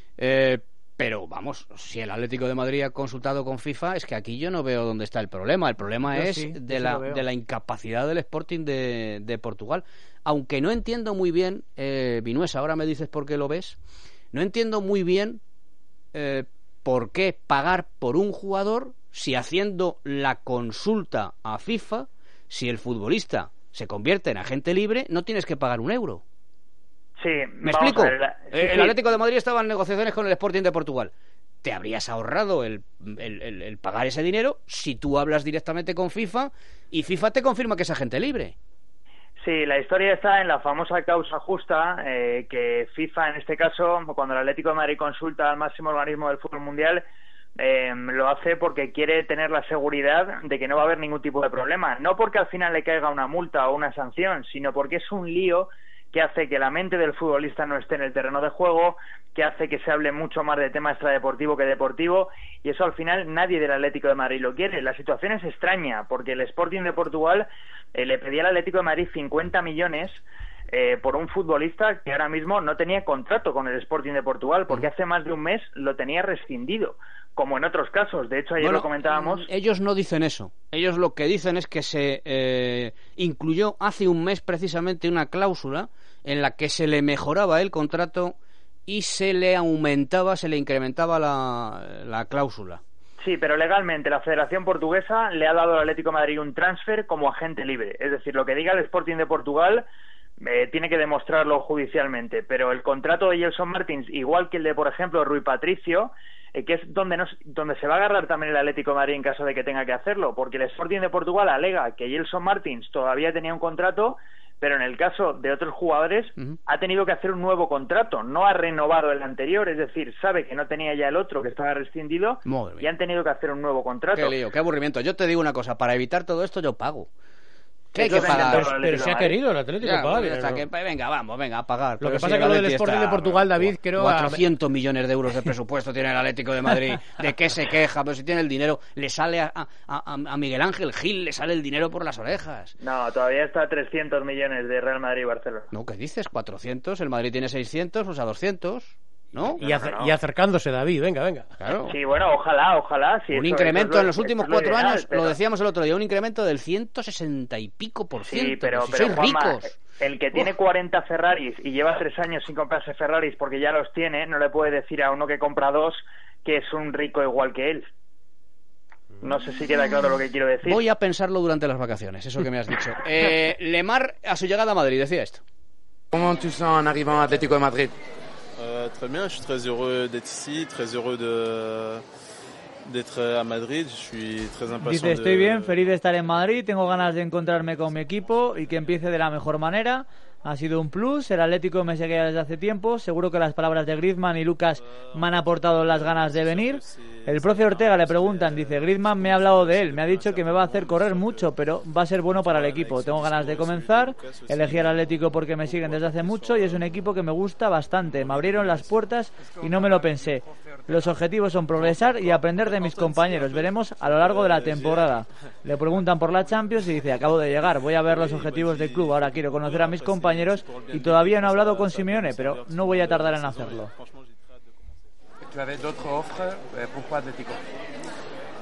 pero vamos, si el Atlético de Madrid ha consultado con FIFA, es que aquí yo no veo dónde está el problema. El problema es de la incapacidad del Sporting de Portugal. Aunque no entiendo muy bien, Vinuesa, ahora me dices por qué lo ves, no entiendo muy bien por qué pagar por un jugador si, haciendo la consulta a FIFA, si el futbolista se convierte en agente libre, no tienes que pagar €1.
Sí,
¿me explico? El Atlético de Madrid estaba en negociaciones con el Sporting de Portugal. Te habrías ahorrado el pagar ese dinero si tú hablas directamente con FIFA y FIFA te confirma que es agente libre.
Sí, la historia está en la famosa causa justa, que FIFA, en este caso, cuando el Atlético de Madrid consulta al máximo organismo del fútbol mundial, lo hace porque quiere tener la seguridad de que no va a haber ningún tipo de problema. No porque al final le caiga una multa o una sanción, sino porque es un lío que hace que la mente del futbolista no esté en el terreno de juego, que hace que se hable mucho más de tema extradeportivo que deportivo, y eso al final nadie del Atlético de Madrid lo quiere. La situación es extraña, porque el Sporting de Portugal le pedía al Atlético de Madrid 50 millones por un futbolista que ahora mismo no tenía contrato con el Sporting de Portugal, porque hace más de un mes lo tenía rescindido, como en otros casos. De hecho, ayer lo comentábamos.
Ellos no dicen eso. Ellos lo que dicen es que se incluyó hace un mes precisamente una cláusula en la que se le mejoraba el contrato y se le aumentaba, se le incrementaba la cláusula.
Sí, pero legalmente la Federación Portuguesa le ha dado al Atlético de Madrid un transfer como agente libre. Es decir, lo que diga el Sporting de Portugal tiene que demostrarlo judicialmente. Pero el contrato de Gelson Martins, igual que el de, por ejemplo, Rui Patricio, que es donde se va a agarrar también el Atlético de Madrid en caso de que tenga que hacerlo, porque el Sporting de Portugal alega que Gelson Martins todavía tenía un contrato, pero en el caso de otros jugadores ha tenido que hacer un nuevo contrato, no ha renovado el anterior, es decir, sabe que no tenía ya el otro, que estaba rescindido, y han tenido que hacer un nuevo contrato.
Qué lío, qué aburrimiento. Yo te digo una cosa, para evitar todo esto yo pago. ¿Qué hay que pagar?
Pero se ha querido el Atlético pagar.
Venga, a pagar.
Lo que pasa es que lo del Sporting de Portugal, David, creo...
400 millones de euros de presupuesto tiene el Atlético de Madrid. ¿De qué se queja? Pero si tiene el dinero, le sale a Miguel Ángel Gil, le sale el dinero por las orejas.
No, todavía está a 300 millones de Real Madrid y Barcelona.
No, ¿qué dices? 400, el Madrid tiene 600, o sea, 200... ¿no?
Y acercándose, David, venga.
Claro. Sí, bueno, ojalá. Sí,
un incremento en los últimos 4 años, lo decíamos el otro día, un incremento del 160 y pico %.
Sí, pero
si sois
Juanma,
ricos.
El que tiene 40 Ferraris y lleva 3 años sin comprarse Ferraris porque ya los tiene, no le puede decir a uno que compra 2 que es un rico igual que él. No sé si queda claro lo que quiero decir.
Voy a pensarlo durante las vacaciones, eso que me has dicho. Lemar, a su llegada a Madrid, decía esto.
¿Cómo te sientes en arrivant al Atlético de Madrid?
Très bien, je suis très heureux d'être ici, très heureux d'être à Madrid, je suis très impatient.
Dice, estoy bien, feliz de estar en Madrid, tengo ganas de encontrarme con mi equipo y que empiece de la mejor manera. Ha sido un plus, el Atlético me seguía desde hace tiempo, seguro que las palabras de Griezmann y Lucas me han aportado las ganas de venir. El profe Ortega le preguntan, dice, Griezmann me ha hablado de él, me ha dicho que me va a hacer correr mucho, pero va a ser bueno para el equipo. Tengo ganas de comenzar, elegí al Atlético porque me siguen desde hace mucho y es un equipo que me gusta bastante. Me abrieron las puertas y no me lo pensé. Los objetivos son progresar y aprender de mis compañeros. Veremos a lo largo de la temporada. Le preguntan por la Champions y dice, acabo de llegar, voy a ver los objetivos del club, ahora quiero conocer a mis compañeros y todavía no he hablado con Simeone, pero no voy a tardar en hacerlo.
¿Tu avais d'autres offres? Pourquoi Atlético?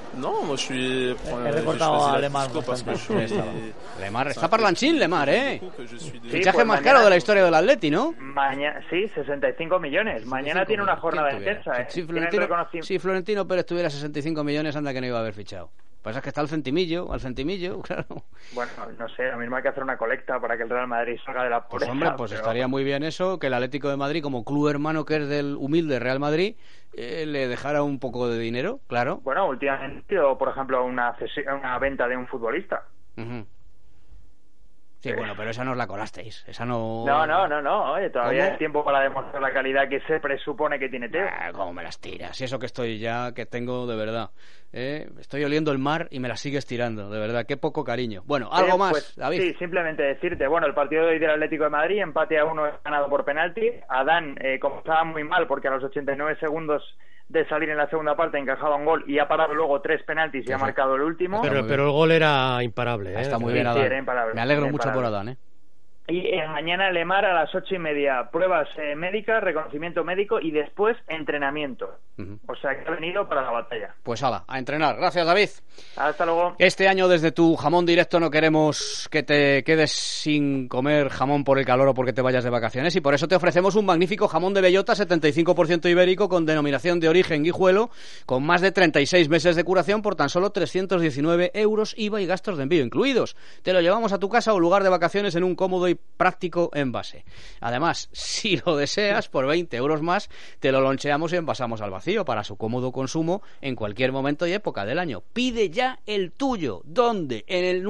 No, moi je suis.
He recortado a Lemar.
Lemar, está parlanchín Lemar, ¿eh? Fichaje más caro de la historia del Atleti, ¿no?
Sí, 65 millones. Mañana tiene una jornada intensa, ¿eh?
Si Florentino Pérez tuviera 65 millones, anda que no iba a haber fichado. Pasa que está al centimillo, claro.
Bueno, no sé, lo mismo hay que hacer una colecta para que el Real Madrid salga de la pobreza.
Pues hombre, pues estaría muy bien eso, que el Atlético de Madrid, como club hermano que es del humilde Real Madrid, le dejara un poco de dinero, claro.
Bueno, últimamente, por ejemplo, una venta de un futbolista.
Uh-huh. Sí, bueno, pero esa no os la colasteis, esa no...
No, oye, todavía hay tiempo para demostrar la calidad que se presupone que tiene Teo.
¿Cómo me las tiras? Y eso que tengo de verdad. Estoy oliendo el mar y me las sigues tirando, de verdad, qué poco cariño. Bueno, algo más,
pues,
David.
Sí, simplemente decirte, bueno, el partido de hoy del Atlético de Madrid, empate a 1 ganado por penalti. Adán, como estaba muy mal porque a los 89 segundos de salir en la segunda parte encajaba un gol y ha parado luego 3 penaltis y ha marcado el último.
Pero el gol era imparable, ¿eh?
Está muy bien, Adán. Me alegro mucho por Adán, ¿eh?
Y mañana Lemar a las 8:30, pruebas médicas, reconocimiento médico y después entrenamiento. O sea que ha venido para la batalla.
Pues hala, a entrenar. Gracias, David.
Hasta luego.
Este año desde tu jamón directo no queremos que te quedes sin comer jamón por el calor o porque te vayas de vacaciones, y por eso te ofrecemos un magnífico jamón de bellota 75% ibérico con denominación de origen Guijuelo, con más de 36 meses de curación por tan solo 319 euros, IVA y gastos de envío incluidos. Te lo llevamos a tu casa o lugar de vacaciones en un cómodo y práctico envase. Además, si lo deseas, por 20 euros más, te lo loncheamos y envasamos al vacío para su cómodo consumo en cualquier momento y época del año. Pide ya el tuyo. ¿Dónde? En el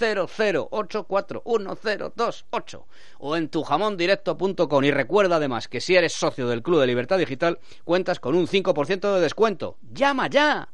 900841028 o en tujamondirecto.com. Y recuerda además que si eres socio del Club de Libertad Digital, cuentas con un 5% de descuento. ¡Llama ya!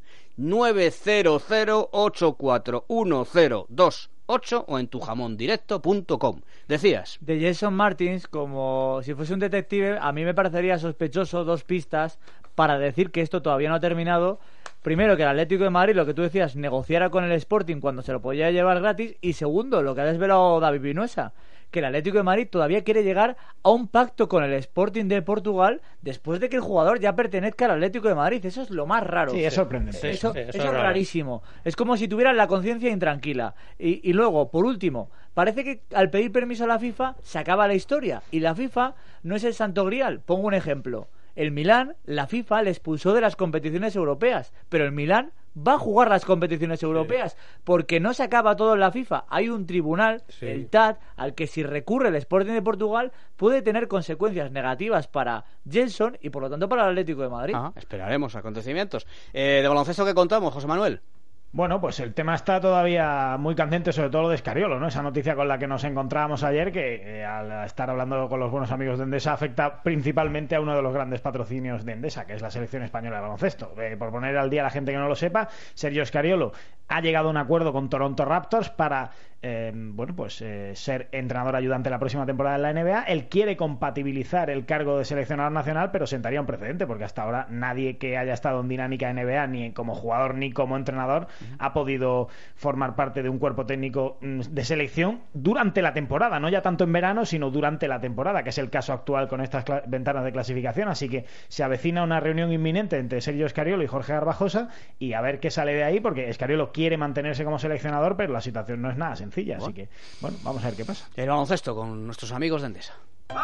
900841028 o en tujamondirecto.com. Decías.
De Jason Martins, como si fuese un detective, a mí me parecería sospechoso 2 pistas para decir que esto todavía no ha terminado. Primero, que el Atlético de Madrid, lo que tú decías, negociara con el Sporting cuando se lo podía llevar gratis. Y segundo, lo que ha desvelado David Vinuesa, que el Atlético de Madrid todavía quiere llegar a un pacto con el Sporting de Portugal después de que el jugador ya pertenezca al Atlético de Madrid. Eso es lo más raro.
Sí, es sorprendente.
Eso es rarísimo. Es como si tuvieran la conciencia intranquila. Y luego, por último, parece que al pedir permiso a la FIFA se acaba la historia. Y la FIFA no es el santo grial. Pongo un ejemplo. El Milán, la FIFA le expulsó de las competiciones europeas, pero el Milán va a jugar las competiciones europeas porque no se acaba todo en la FIFA. Hay un tribunal, el TAD, al que si recurre el Sporting de Portugal puede tener consecuencias negativas para Gelson y por lo tanto para el Atlético de Madrid.
Esperaremos acontecimientos. ¿De baloncesto qué contamos, José Manuel?
Bueno, pues el tema está todavía muy candente, sobre todo lo de Escariolo, ¿no? Esa noticia con la que nos encontrábamos ayer, que al estar hablando con los buenos amigos de Endesa afecta principalmente a uno de los grandes patrocinios de Endesa, que es la selección española de baloncesto. Por poner al día a la gente que no lo sepa, Sergio Escariolo ha llegado a un acuerdo con Toronto Raptors para ser entrenador ayudante la próxima temporada en la NBA. Él quiere compatibilizar el cargo de seleccionador nacional, pero sentaría un precedente, porque hasta ahora nadie que haya estado en dinámica NBA, ni como jugador ni como entrenador, ha podido formar parte de un cuerpo técnico de selección durante la temporada, no ya tanto en verano, sino durante la temporada, que es el caso actual con estas ventanas de clasificación. Así que se avecina una reunión inminente entre Sergio Escariolo y Jorge Garbajosa, y a ver qué sale de ahí, porque Escariolo quiere mantenerse como seleccionador, pero la situación no es nada sencilla. Así que, bueno, vamos a ver qué pasa.
El baloncesto con nuestros amigos de Endesa.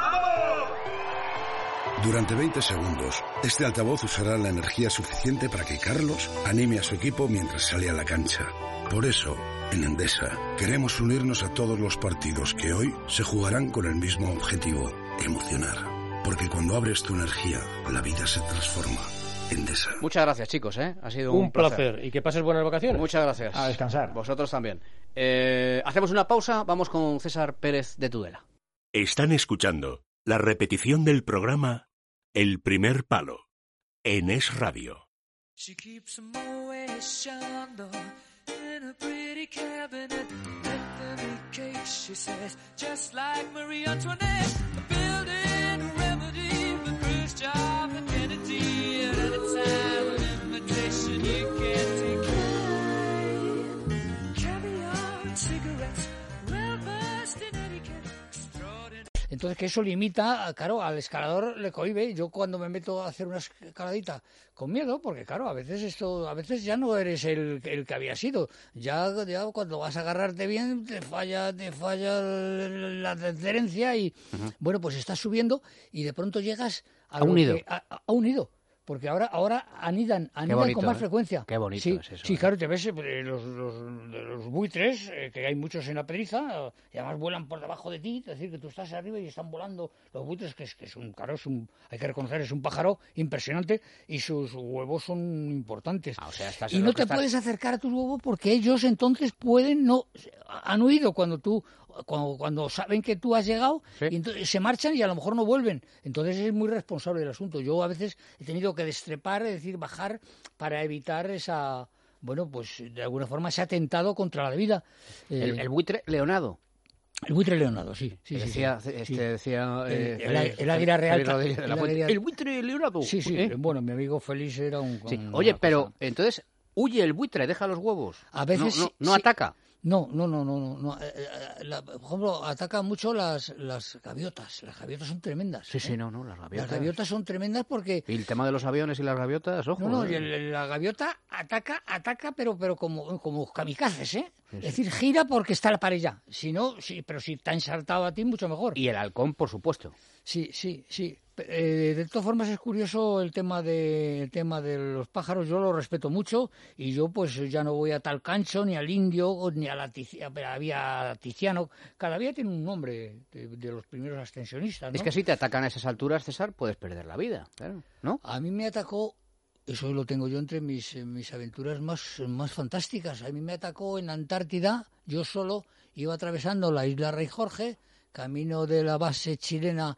Durante 20 segundos, este altavoz usará la energía suficiente para que Carlos anime a su equipo mientras sale a la cancha. Por eso, en Endesa, queremos unirnos a todos los partidos que hoy se jugarán con el mismo objetivo: emocionar. Porque cuando abres tu energía, la vida se transforma. Endesa.
Muchas gracias, chicos, Ha sido
un placer. Y que pases buenas vacaciones.
Muchas gracias.
A descansar.
Vosotros también. Hacemos una pausa, vamos con César Pérez de Tudela.
Están escuchando la repetición del programa El Primer Palo en Es Radio.
En
entonces que eso limita, claro, al escalador le cohíbe. Yo cuando me meto a hacer una escaladita con miedo, porque claro, a veces ya no eres el que había sido. Ya cuando vas a agarrarte bien te falla la adherencia y bueno, pues estás subiendo y de pronto llegas a un nido. Porque ahora anidan con más frecuencia.
Qué bonito es eso.
Sí, claro, te ves los buitres, que hay muchos en la Pedriza, y además vuelan por debajo de ti, es decir, que tú estás arriba y están volando los buitres, que hay que reconocer, es un pájaro impresionante y sus huevos son importantes. Y no te puedes acercar a tus huevos porque ellos entonces han huido cuando saben que tú has llegado, y entonces se marchan y a lo mejor no vuelven. Entonces es muy responsable el asunto. Yo a veces he tenido que destrepar, es decir, bajar para evitar esa, bueno, pues de alguna forma ese atentado contra la vida.
El buitre leonado.
El buitre leonado, sí.
Decía
el águila real.
El buitre leonado.
Sí. Bueno, mi amigo Félix era un...
Oye, pero entonces huye el buitre, deja los huevos.
A veces
no ataca.
No. Por ejemplo, atacan mucho las gaviotas. Las gaviotas son tremendas.
Sí, las gaviotas.
Las gaviotas son tremendas porque...
Y el tema de los aviones y las gaviotas, ojo.
No, la gaviota ataca, pero como kamikazes, ¿eh? Sí. Es decir, gira porque está la pared ya. Pero si te ha ensartado a ti, mucho mejor.
Y el halcón, por supuesto.
Sí. De todas formas es curioso el tema de los pájaros. Yo lo respeto mucho y yo pues ya no voy a Talcancho ni al Indio ni a la había Tiziano. Cada día tiene un nombre de los primeros ascensionistas, ¿no?
Es que si te atacan a esas alturas, César, puedes perder la vida, claro, ¿no?
A mí me atacó, eso lo tengo yo entre mis aventuras más fantásticas. A mí me atacó en Antártida. Yo solo iba atravesando la isla Rey Jorge, camino de la base chilena.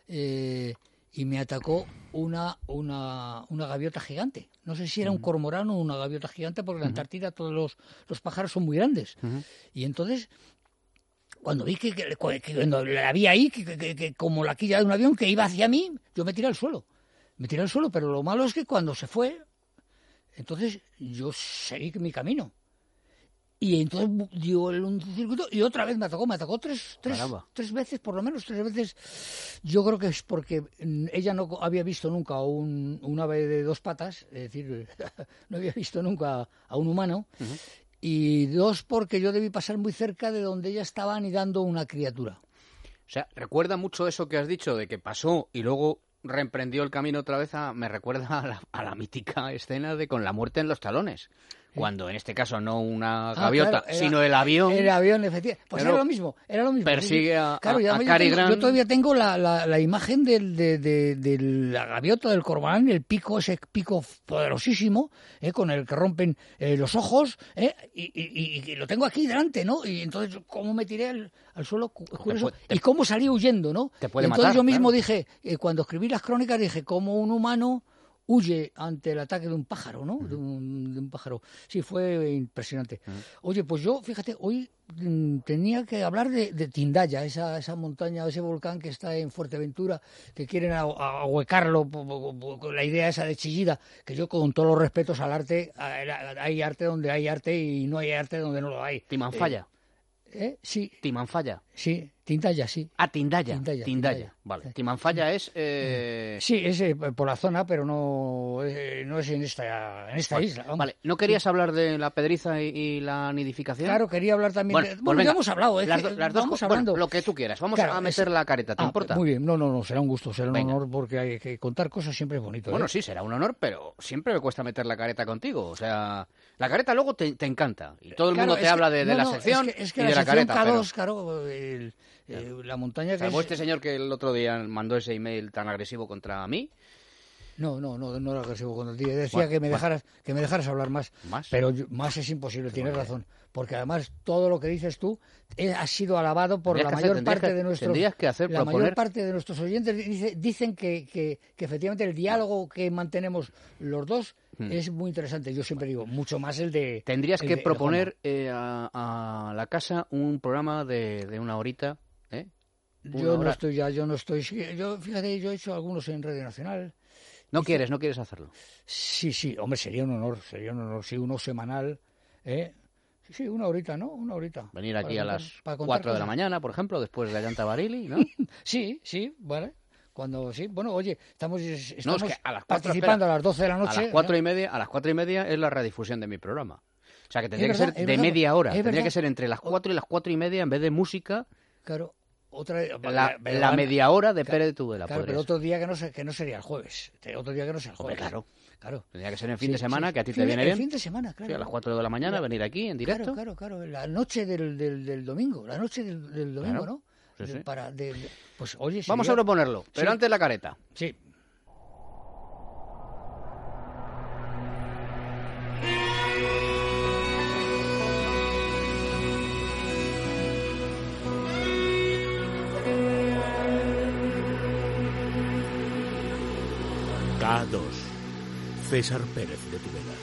Y me atacó una gaviota gigante. No sé si era un cormorán o una gaviota gigante, porque en la Antártida todos los pájaros son muy grandes. Y entonces, cuando vi que cuando la vi ahí, que como la quilla de un avión que iba hacia mí, yo me tiré al suelo. Pero lo malo es que cuando se fue, entonces yo seguí mi camino. Y entonces dio un circuito y otra vez me atacó tres veces, por lo menos 3 veces. Yo creo que es porque ella no había visto nunca un ave de 2 patas, es decir, no había visto nunca a un humano. Y 2, porque yo debí pasar muy cerca de donde ella estaba anidando una criatura.
O sea, recuerda mucho eso que has dicho de que pasó y luego reemprendió el camino otra vez. Me recuerda a la mítica escena de Con la muerte en los talones. Cuando en este caso no una gaviota, sino el avión.
El avión, efectivamente. Pues era lo mismo.
Persigue a Cary Grant.
Yo todavía tengo la imagen de la gaviota, del cormorán, ese pico poderosísimo, con el que rompen los ojos, y lo tengo aquí delante, ¿no? Y entonces, ¿cómo me tiré al suelo? Y cómo salí huyendo, ¿no?
Te puede
entonces
matar,
yo mismo dije, cuando escribí las crónicas, dije, como un humano huye ante el ataque de un pájaro, ¿no? De un pájaro. Sí, fue impresionante. Oye, pues yo, fíjate, hoy tenía que hablar de Tindaya, esa montaña, ese volcán que está en Fuerteventura, que quieren ahuecarlo, la idea esa de Chillida, que yo con todos los respetos al arte, hay arte donde hay arte y no hay arte donde no lo hay.
Timanfaya.
Sí.
Timanfaya.
Sí, Tindaya, sí.
Ah, Tindaya. Vale. Timanfaya es...
Sí, es por la zona, pero no es en esta isla. Vamos.
Vale, ¿no querías hablar de la pedriza y la nidificación?
Claro, quería hablar también
Bueno,
ya hemos hablado.
Las dos cosas,
hablando.
Lo que tú quieras. Vamos a meter la careta, ¿te importa?
Muy bien, no, será un gusto, será un honor, porque hay que contar cosas siempre es bonito.
Bueno, sí, será un honor, pero siempre me cuesta meter la careta contigo. O sea, la careta luego te encanta. Y todo el mundo te habla de la sección
es que
y
la
de la careta.
K2, claro, la montaña que
este señor que el otro día mandó ese email tan agresivo contra mí.
No era agresivo contra ti. Decía que me dejaras hablar más. Pero más es imposible, tienes razón. Porque además todo lo que dices tú ha sido alabado por la mayor parte de nuestros oyentes. Dicen que efectivamente el diálogo que mantenemos los dos es muy interesante. Yo siempre digo, mucho más el de...
Tendrías que proponer a la casa un programa de una horita.
Yo no estoy. Fíjate, yo he hecho algunos en Radio Nacional.
¿No quieres hacerlo?
Sí, hombre, sería un honor, sí, uno semanal, Sí, una horita, ¿no? Una horita.
Venir aquí a las 4 de la mañana, por ejemplo, después de Ayanta Barili, ¿no?
Sí, vale. Cuando sí, bueno, oye, estamos
es que a las 4,
participando a las 12 de la noche.
A las 4:30 es la redifusión de mi programa. O sea, que tendría que ser de media hora. Tendría que ser entre las 4 y las 4:30 en vez de música.
Claro.
La media hora de Pérez de Tudela.
Claro, pero otro día que no sería el jueves. Otro día que no sea el jueves.
Hombre, claro. Tendría que ser en fin de semana, que a ti te viene bien.
fin de semana, claro.
Sí, a las 4 de la mañana venir aquí en directo.
Claro. La noche del domingo. La noche del domingo, ¿no?
Sí.
Pues oye,
vamos a proponerlo, pero antes la careta.
Sí.
K2. César Pérez de Tudela.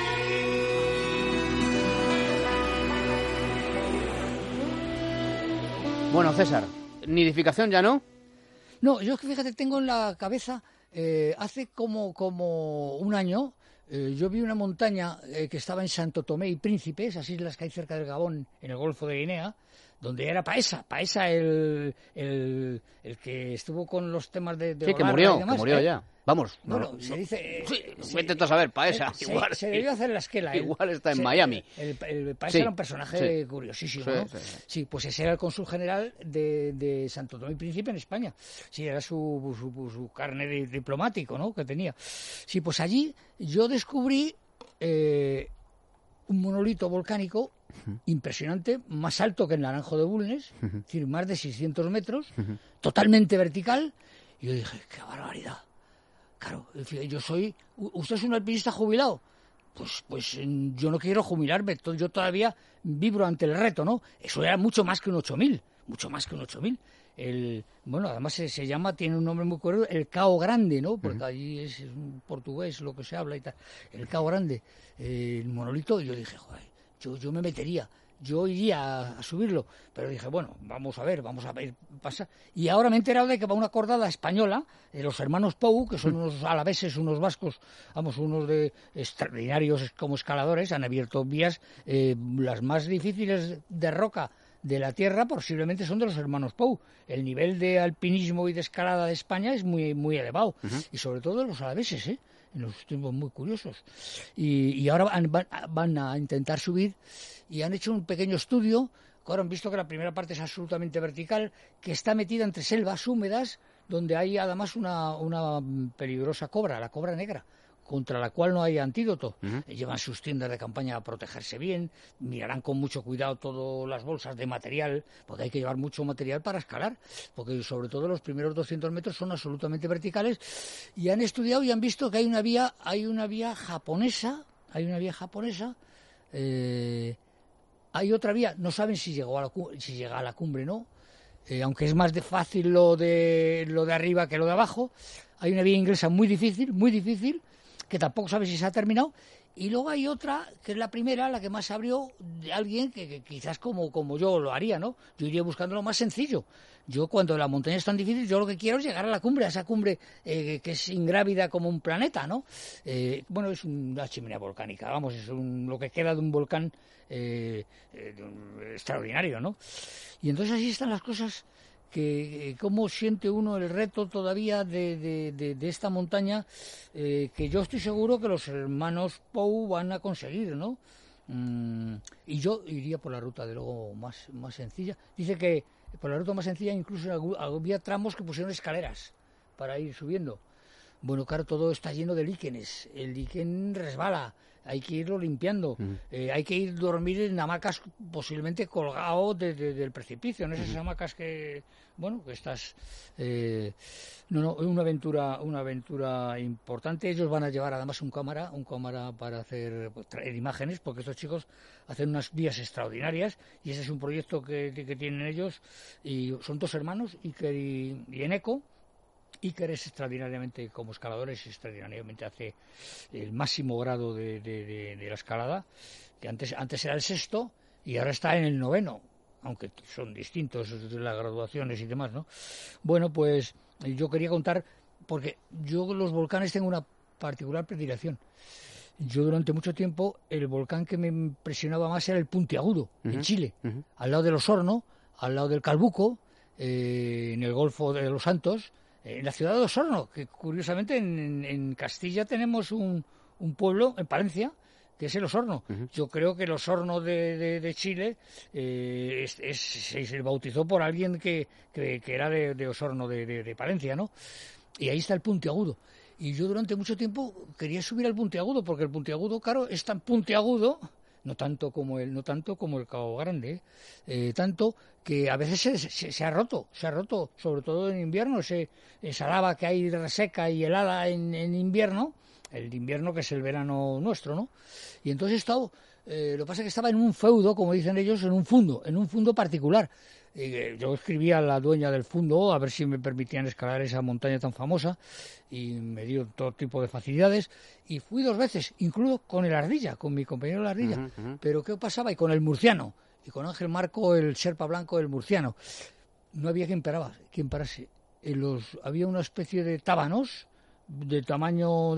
Bueno, César, ¿nidificación ya no?
No, yo fíjate, tengo en la cabeza, hace como un año, yo vi una montaña que estaba en Santo Tomé y Príncipe, esas islas que hay cerca del Gabón, en el Golfo de Guinea, donde era Paesa el que estuvo con los temas de
sí, que murió ya. Vamos,
bueno, se dice...
intento saber, Paesa. Igual
se debió hacer la esquela.
Igual está en Miami.
El Paesa era un personaje curiosísimo, ¿no? Sí, pues ese era el cónsul general de Santo Tomé y Príncipe en España. Sí, era su carnet diplomático, ¿no?, que tenía. Sí, pues allí yo descubrí un monolito volcánico impresionante, más alto que el Naranjo de Bulnes, es decir, más de 600 metros, totalmente vertical. Y yo dije, ¡qué barbaridad! Claro, ¿usted es un alpinista jubilado? Pues yo no quiero jubilarme, yo todavía vibro ante el reto, ¿no? Eso era mucho más que un 8000, mucho más que un 8000. Bueno, además se llama, tiene un nombre muy curioso, el Cao Grande, ¿no? Porque allí es un portugués lo que se habla y tal. El Cao Grande, el monolito, y yo dije, joder, yo me metería. Yo iría a subirlo, pero dije, bueno, vamos a ver, pasa. Y ahora me he enterado de que va una cordada española, de los hermanos Pou, que son unos alaveses, unos vascos, unos de extraordinarios como escaladores, han abierto vías, las más difíciles de roca de la tierra posiblemente son de los hermanos Pou. El nivel de alpinismo y de escalada de España es muy, muy elevado, y sobre todo de los alaveses, en los tiempos muy curiosos. Y ahora van a intentar subir y han hecho un pequeño estudio, que ahora han visto que la primera parte es absolutamente vertical, que está metida entre selvas húmedas, donde hay además una peligrosa cobra, la cobra negra, contra la cual no hay antídoto. Llevan sus tiendas de campaña a protegerse bien, mirarán con mucho cuidado todas las bolsas de material, porque hay que llevar mucho material para escalar, porque sobre todo los primeros 200 metros son absolutamente verticales, y han estudiado y han visto que hay una vía japonesa, hay otra vía, no saben si llega a la cumbre, ¿no? Aunque es más fácil lo de arriba que lo de abajo. Hay una vía inglesa muy difícil, que tampoco sabe si se ha terminado. Y luego hay otra, que es la primera, la que más abrió, de alguien que quizás como yo lo haría, ¿no? Yo iría buscando lo más sencillo. Yo, cuando la montaña es tan difícil, yo lo que quiero es llegar a la cumbre, a esa cumbre que es ingrávida como un planeta, ¿no? Bueno, es una chimenea volcánica, vamos, es lo que queda de un volcán extraordinario, ¿no? Y entonces así están las cosas, que cómo siente uno el reto todavía de esta montaña, que yo estoy seguro que los hermanos Pou van a conseguir, ¿no? Y yo iría por la ruta de luego más sencilla. Dice que por la ruta más sencilla incluso había tramos que pusieron escaleras para ir subiendo. Bueno, claro, todo está lleno de líquenes, el líquen resbala, hay que irlo limpiando, hay que ir a dormir en hamacas posiblemente colgado del precipicio, en esas hamacas que estás... una aventura importante. Ellos van a llevar además un cámara para traer imágenes, porque estos chicos hacen unas vías extraordinarias, y ese es un proyecto que tienen ellos, y son dos hermanos, Iker y Eneco. Iker es extraordinariamente, como escaladores, extraordinariamente hace el máximo grado de la escalada, que antes era el 6º y ahora está en el 9º, aunque son distintos las graduaciones y demás, ¿no? Bueno, pues yo quería contar, porque yo los volcanes tengo una particular predilección. yo durante mucho tiempo el volcán que me impresionaba más era el Puntiagudo, en Chile, al lado del Osorno, al lado del Calbuco, en el Golfo de los Santos, en la ciudad de Osorno, que curiosamente en Castilla tenemos un pueblo, en Palencia, que es el Osorno. Yo creo que el Osorno de Chile se bautizó por alguien que era de Osorno de Palencia, ¿no? Y ahí está el Puntiagudo. Y yo durante mucho tiempo quería subir al Puntiagudo, porque el Puntiagudo, claro, es tan puntiagudo, no tanto como el Cabo Grande, tanto que a veces se ha roto, sobre todo en invierno, esa lava que hay reseca y helada en invierno, el invierno que es el verano nuestro, ¿no? Y entonces he estado, lo que pasa es que estaba en un feudo, como dicen ellos, en un fundo particular. Yo escribí a la dueña del fundo a ver si me permitían escalar esa montaña tan famosa y me dio todo tipo de facilidades y fui 2 veces, incluso con el Ardilla, con mi compañero el Ardilla. Pero ¿qué pasaba? Y con el murciano, y con Ángel Marco, el Sherpa blanco del murciano. No había quien parase. Había una especie de tábanos de tamaño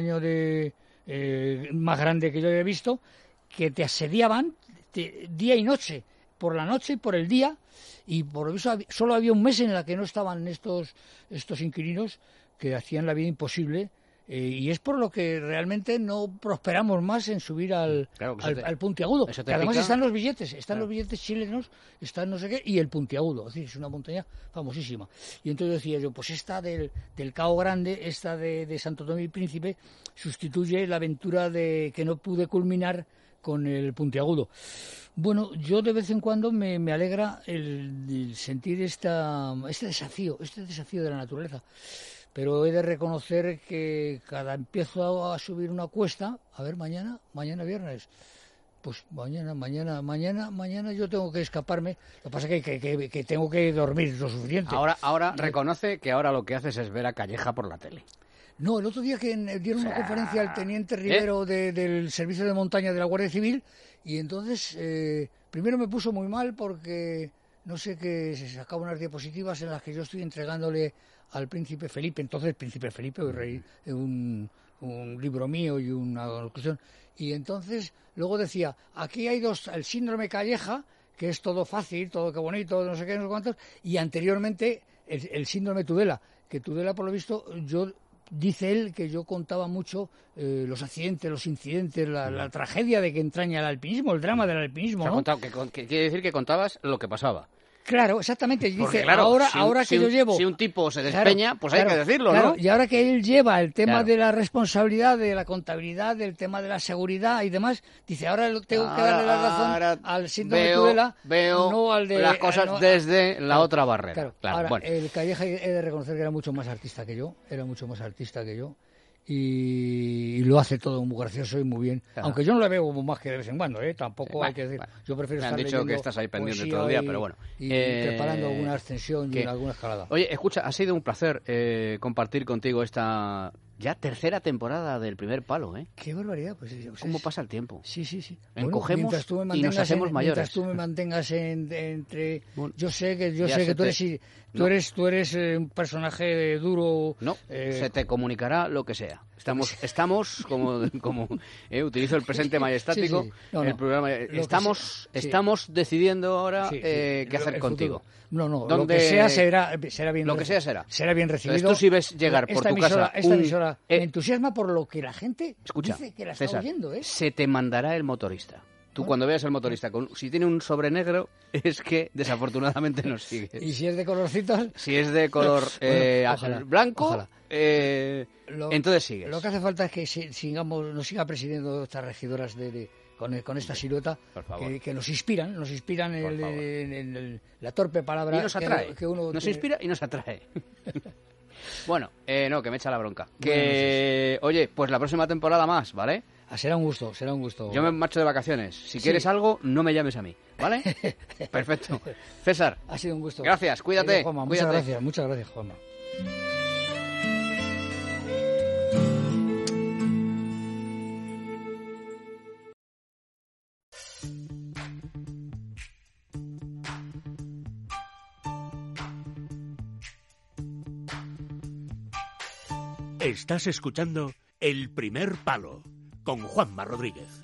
más grande que yo había visto, que te asediaban día y noche, por la noche y por el día, y por lo visto solo había un mes en el que no estaban estos inquilinos que hacían la vida imposible, y es por lo que realmente no prosperamos más en subir al Puntiagudo, que además están los billetes, los billetes chilenos, están no sé qué, y el Puntiagudo, es decir, es una montaña famosísima. Y entonces decía yo, pues esta del Cabo Grande, esta de Santo Tomé y Príncipe, sustituye la aventura que no pude culminar con el Puntiagudo. Bueno, yo de vez en cuando me alegra el sentir este desafío de la naturaleza. Pero he de reconocer que cada empiezo a subir una cuesta, a ver, mañana viernes, pues mañana yo tengo que escaparme. Lo que pasa es que tengo que dormir lo suficiente.
Ahora reconoce que ahora lo que haces es ver a Calleja por la tele.
No, el otro día que dieron una conferencia al teniente Rivero del Servicio de Montaña de la Guardia Civil, y entonces primero me puso muy mal porque no sé, que se sacaban unas diapositivas en las que yo estoy entregándole al Príncipe Felipe, entonces Príncipe Felipe, hoy rey, un libro mío y una conclusión, y entonces luego decía, aquí hay el síndrome Calleja, que es todo fácil, todo que bonito, no sé qué, no sé cuántos, y anteriormente el síndrome Tudela, que Tudela, por lo visto, dice él que yo contaba mucho los accidentes, los incidentes, la tragedia de que entraña el alpinismo, el drama del alpinismo, ¿no?
Que quiere decir que contabas lo que pasaba.
Claro, exactamente. Dice,
porque, claro,
ahora que yo llevo...
Si un tipo se despeña, pues hay que decirlo,
¿no?
Y
ahora que él lleva el tema de la responsabilidad, de la contabilidad, del tema de la seguridad y demás, dice, ahora tengo que darle la razón al síndrome de Tudela, no al de...
las cosas desde la otra barrera.
Claro, ahora, bueno. El Calleja he de reconocer que era mucho más artista que yo, y lo hace todo muy gracioso y muy bien. Claro. Aunque yo no lo veo más que de vez en cuando, tampoco hay que decir. Yo prefiero estar leyendo. Me han dicho que estás ahí pendiente todo el día, pero bueno. Y preparando alguna ascensión y alguna escalada.
Oye, escucha, ha sido un placer compartir contigo esta ya tercera temporada del Primer Palo, ¿eh?
Qué barbaridad, pues.
¿Cómo pasa el tiempo?
Sí.
Encogemos y nos hacemos mayores.
Mientras tú me mantengas entre... Bueno, yo sé que tú eres un personaje duro.
No, se te comunicará lo que sea. Estamos como utilizo el presente majestático, sí. El programa. Estamos decidiendo ahora qué hacer contigo.
No, lo que sea será bien.
Lo que sea será.
Será bien recibido.
Entonces, tú si ves llegar por tu casa
esta emisora me entusiasma por lo que la gente dice que la está oyendo, ¿eh?
Se te mandará el motorista. Tú cuando veas al motorista, si tiene un sobre negro, es que desafortunadamente nos sigue.
¿Y si es de colorcitos?
Si es de color blanco, entonces sigues.
Lo que hace falta es que nos siga presidiendo estas regidoras con esta silueta que nos inspiran en la torpe palabra.
Y nos atrae. Nos inspira y nos atrae. Bueno, que me echa la bronca. Oye, pues la próxima temporada más, ¿vale?
Será un gusto.
Yo me marcho de vacaciones. Si quieres algo, no me llames a mí, ¿vale? Perfecto. César.
Ha sido un gusto.
Gracias, cuídate.
Juanma,
cuídate.
Muchas gracias, Juanma.
Estás escuchando El Primer Palo con Juanma Rodríguez.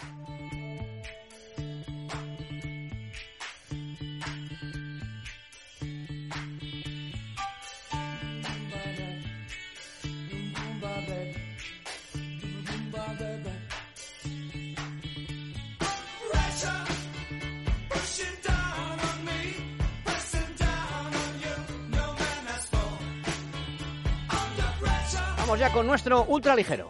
Vamos ya con nuestro ultraligero.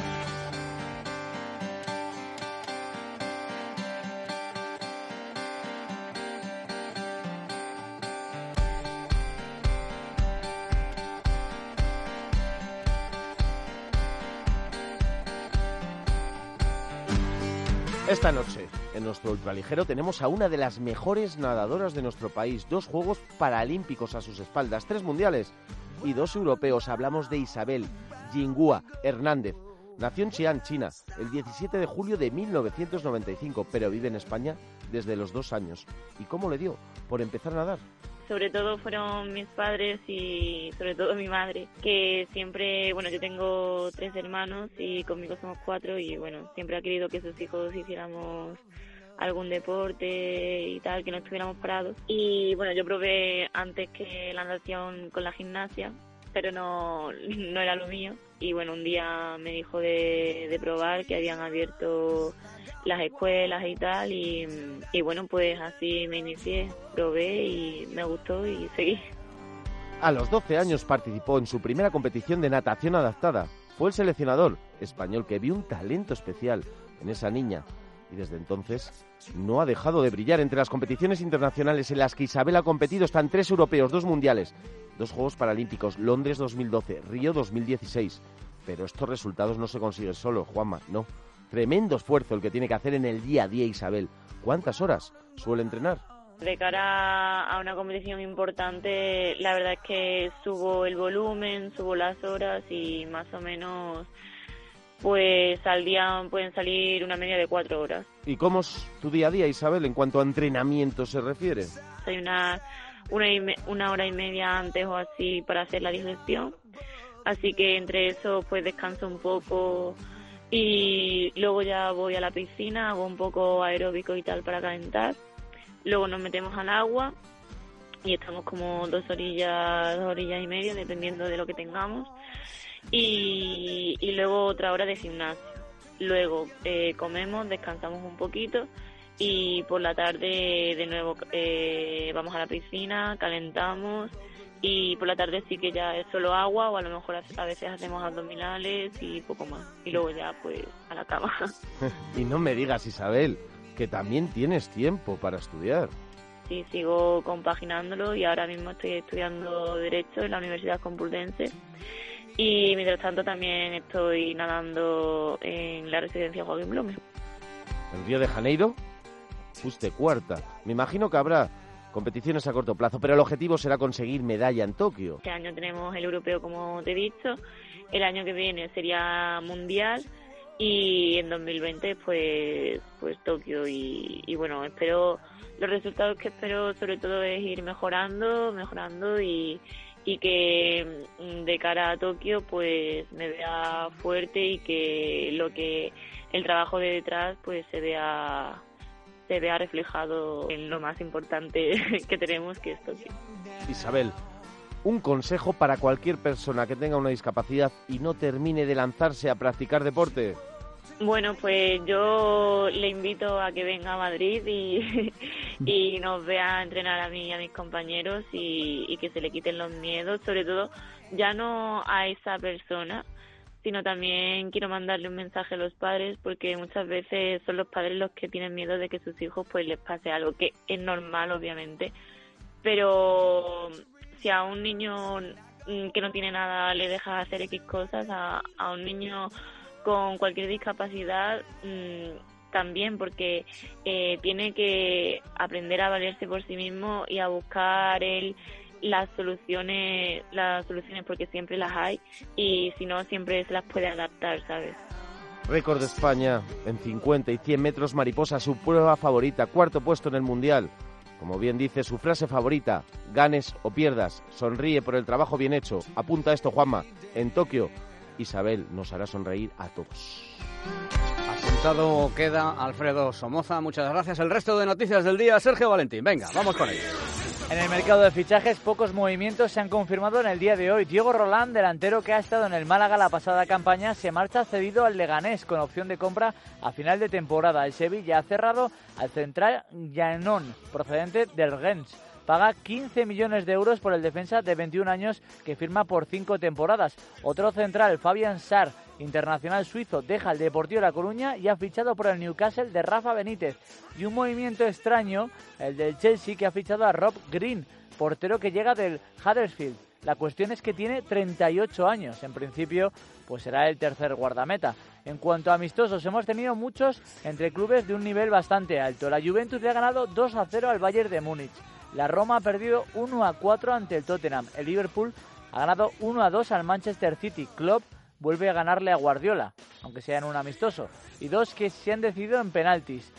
Esta noche, en nuestro ultraligero, tenemos a una de las mejores nadadoras de nuestro país. 2 Juegos Paralímpicos a sus espaldas, 3 mundiales y 2 europeos. Hablamos de Isabel Jinghua Hernández. Nació en Xi'an, China, el 17 de julio de 1995, pero vive en España desde los 2 años. ¿Y cómo le dio por empezar a nadar?
Sobre todo fueron mis padres y sobre todo mi madre, que siempre, bueno, yo tengo 3 hermanos y conmigo somos 4 y bueno, siempre ha querido que sus hijos hiciéramos algún deporte y tal, que no estuviéramos parados. Y bueno, yo probé antes que la natación con la gimnasia, pero no era lo mío. Y bueno, un día me dijo de probar, que habían abierto las escuelas y tal, y bueno, pues así me inicié, probé y me gustó y seguí.
A los 12 años participó en su primera competición de natación adaptada. Fue el seleccionador español que vio un talento especial en esa niña y desde entonces no ha dejado de brillar. Entre las competiciones internacionales en las que Isabel ha competido están 3 europeos, 2 mundiales, 2 Juegos Paralímpicos, Londres 2012, Río 2016. Pero estos resultados no se consiguen solo, Juanma, no. Tremendo esfuerzo el que tiene que hacer en el día a día Isabel. ¿Cuántas horas suele entrenar?
De cara a una competición importante, la verdad es que subo el volumen, subo las horas y más o menos, pues al día pueden salir una media de 4 horas.
¿Y cómo es tu día a día, Isabel, en cuanto a entrenamiento se refiere?
Hay una hora y media antes o así para hacer la digestión, así que entre eso pues descanso un poco y luego ya voy a la piscina, hago un poco aeróbico y tal para calentar. Luego nos metemos al agua y estamos como 2 orillas y media, dependiendo de lo que tengamos. Y luego otra hora de gimnasio. Luego comemos, descansamos un poquito y por la tarde de nuevo vamos a la piscina, calentamos y por la tarde sí que ya es solo agua o a lo mejor a veces hacemos abdominales y poco más. Y luego ya pues a la cama.
Y no me digas, Isabel, que también tienes tiempo para estudiar.
Sí, sigo compaginándolo y ahora mismo estoy estudiando Derecho en la Universidad Complutense y mientras tanto también estoy nadando en la residencia Joaquín Blume.
En Río de Janeiro fuiste 4ª. Me imagino que habrá competiciones a corto plazo, pero el objetivo será conseguir medalla en Tokio.
Este año tenemos el europeo, como te he dicho, el año que viene sería mundial y en 2020 pues Tokio y bueno, espero los resultados que espero sobre todo es ir mejorando y que de cara a Tokio pues me vea fuerte y que el trabajo de detrás pues se vea reflejado en lo más importante que tenemos, que es Tokio.
Isabel, un consejo para cualquier persona que tenga una discapacidad y no termine de lanzarse a practicar deporte.
Bueno, pues yo le invito a que venga a Madrid y nos vea entrenar a mí y a mis compañeros y que se le quiten los miedos, sobre todo ya no a esa persona, sino también quiero mandarle un mensaje a los padres, porque muchas veces son los padres los que tienen miedo de que sus hijos pues les pase algo, que es normal obviamente, pero si a un niño que no tiene nada le dejas hacer X cosas, a un niño con cualquier discapacidad también, porque tiene que aprender a valerse por sí mismo y a buscar él las soluciones porque siempre las hay y si no siempre se las puede adaptar, ¿sabes?
Récord de España en 50 y 100 metros mariposa, su prueba favorita, 4º puesto en el Mundial. Como bien dice, su frase favorita, ganes o pierdas, sonríe por el trabajo bien hecho. Apunta esto, Juanma, en Tokio Isabel nos hará sonreír a todos.
resultado queda Alfredo Somoza. Muchas gracias. El resto de noticias del día, Sergio Valentín. Venga, vamos con ello.
En el mercado de fichajes, pocos movimientos se han confirmado en el día de hoy. Diego Roland, delantero que ha estado en el Málaga la pasada campaña, se marcha cedido al Leganés con opción de compra a final de temporada. El Sevilla ha cerrado al central Llanón, procedente del Rennes. Paga 15 millones de euros por el defensa de 21 años que firma por 5 temporadas. Otro central, Fabián Sarr, internacional suizo, deja el Deportivo de La Coruña y ha fichado por el Newcastle de Rafa Benítez. Y un movimiento extraño, el del Chelsea, que ha fichado a Rob Green, portero que llega del Huddersfield. La cuestión es que tiene 38 años. En principio, pues será el tercer guardameta. En cuanto a amistosos, hemos tenido muchos entre clubes de un nivel bastante alto. La Juventus le ha ganado 2-0 al Bayern de Múnich. La Roma ha perdido 1-4 ante el Tottenham. El Liverpool ha ganado 1-2 al Manchester City. Klopp vuelve a ganarle a Guardiola, aunque sea en un amistoso. Y dos que se han decidido en penaltis.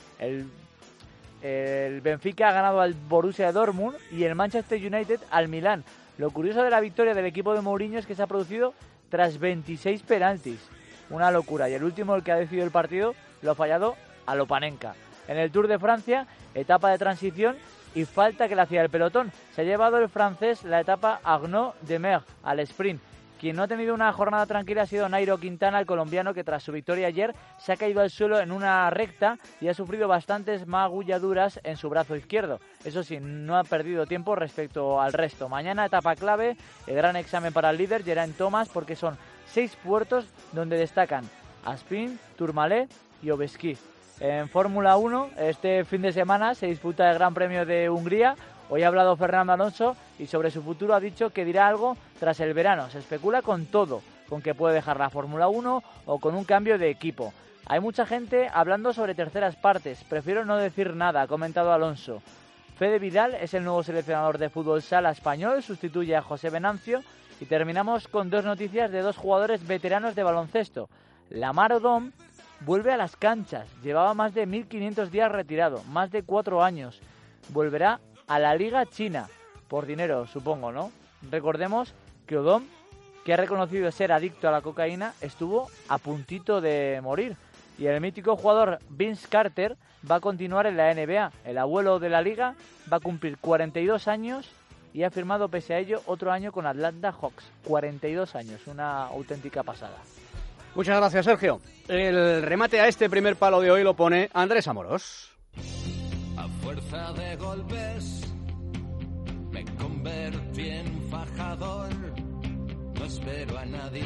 El Benfica ha ganado al Borussia Dortmund y el Manchester United al Milán. Lo curioso de la victoria del equipo de Mourinho es que se ha producido tras 26 penaltis. Una locura. Y el último, el que ha decidido el partido, lo ha fallado a Lopanenka. En el Tour de Francia, etapa de transición y falta que le hacía el pelotón. Se ha llevado el francés la etapa Arnaud Demer al sprint. Quien no ha tenido una jornada tranquila ha sido Nairo Quintana, el colombiano, que tras su victoria ayer se ha caído al suelo en una recta y ha sufrido bastantes magulladuras en su brazo izquierdo. Eso sí, no ha perdido tiempo respecto al resto. Mañana etapa clave, el gran examen para el líder, Geraint Thomas, porque son 6 puertos donde destacan Aspin, Tourmalet y Obesky. En Fórmula 1, este fin de semana se disputa el Gran Premio de Hungría. Hoy ha hablado Fernando Alonso y sobre su futuro ha dicho que dirá algo tras el verano. Se especula con todo, con que puede dejar la Fórmula 1 o con un cambio de equipo. Hay mucha gente hablando sobre terceras partes. Prefiero no decir nada, ha comentado Alonso. Fede Vidal es el nuevo seleccionador de fútbol sala español, sustituye a José Venancio. Y terminamos con 2 noticias de 2 jugadores veteranos de baloncesto. Lamar Odom vuelve a las canchas. Llevaba más de 1.500 días retirado, más de 4 años. Volverá a la Liga China, por dinero, supongo, ¿no? Recordemos que Odom, que ha reconocido ser adicto a la cocaína, estuvo a puntito de morir. Y el mítico jugador Vince Carter va a continuar en la NBA. El abuelo de la liga va a cumplir 42 años y ha firmado pese a ello otro año con Atlanta Hawks. 42 años, una auténtica pasada.
Muchas gracias, Sergio. El remate a este primer palo de hoy lo pone Andrés Amorós.
A fuerza de golpes me convertí en fajador. No espero a nadie.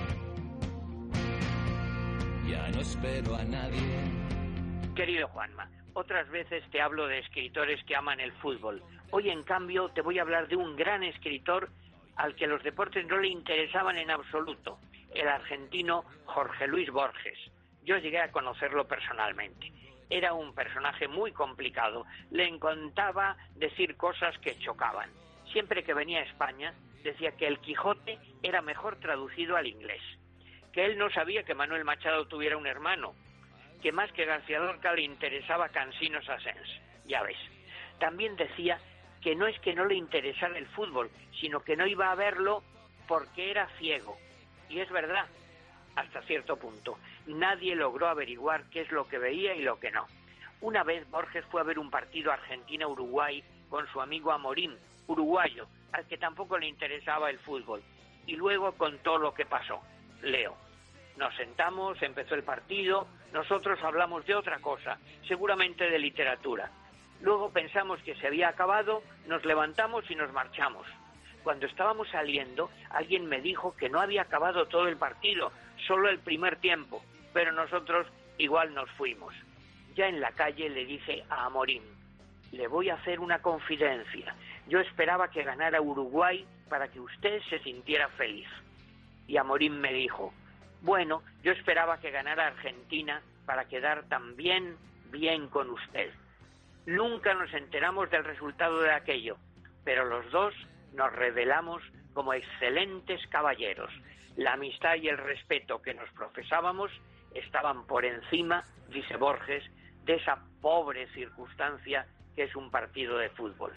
Ya no espero a nadie.
Querido Juanma, otras veces te hablo de escritores que aman el fútbol. Hoy, en cambio, te voy a hablar de un gran escritor al que los deportes no le interesaban en absoluto, el argentino Jorge Luis Borges. Yo llegué a conocerlo personalmente. Era un personaje muy complicado. Le encantaba decir cosas que chocaban. Siempre que venía a España, decía que el Quijote era mejor traducido al inglés, que él no sabía que Manuel Machado tuviera un hermano, que más que García Lorca le interesaba Cansinos Asens. Ya ves. También decía que no es que no le interesara el fútbol, sino que no iba a verlo porque era ciego. Y es verdad, hasta cierto punto. Nadie logró averiguar qué es lo que veía y lo que no. Una vez Borges fue a ver un partido Argentina-Uruguay con su amigo Amorín, uruguayo, al que tampoco le interesaba el fútbol. Y luego contó lo que pasó. Leo. Nos sentamos, empezó el partido, nosotros hablamos de otra cosa, seguramente de literatura. Luego pensamos que se había acabado, nos levantamos y nos marchamos. Cuando estábamos saliendo, alguien me dijo que no había acabado todo el partido, solo el primer tiempo, pero nosotros igual nos fuimos. Ya en la calle le dije a Amorín, le voy a hacer una confidencia. Yo esperaba que ganara Uruguay para que usted se sintiera feliz. Y Amorín me dijo, bueno, yo esperaba que ganara Argentina para quedar también bien con usted. Nunca nos enteramos del resultado de aquello, pero los dos nos revelamos como excelentes caballeros. La amistad y el respeto que nos profesábamos estaban por encima, dice Borges, de esa pobre circunstancia que es un partido de fútbol.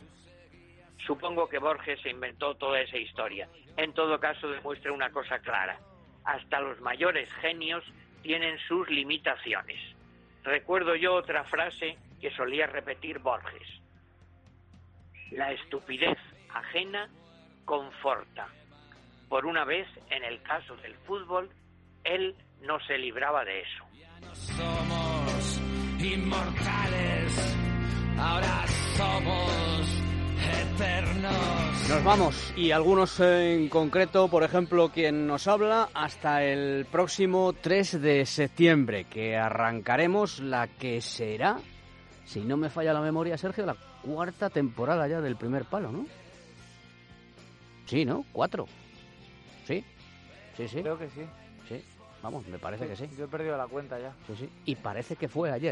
Supongo que Borges se inventó toda esa historia. En todo caso, demuestra una cosa clara. Hasta los mayores genios tienen sus limitaciones. recuerdo yo otra frase que solía repetir Borges: la estupidez ajena conforta. Por una vez, en el caso del fútbol, él no se libraba de eso.
Ya no somos inmortales, ahora somos eternos.
Nos vamos, y algunos en concreto, por ejemplo, quien nos habla, hasta el próximo 3 de septiembre, que arrancaremos la que será, si no me falla la memoria, Sergio, la 4ª temporada ya del Primer Palo, ¿no? Sí, ¿no? 4. Sí.
Creo que sí.
Sí, vamos, me parece que sí.
Yo he perdido la cuenta ya.
Sí. Y parece que fue ayer.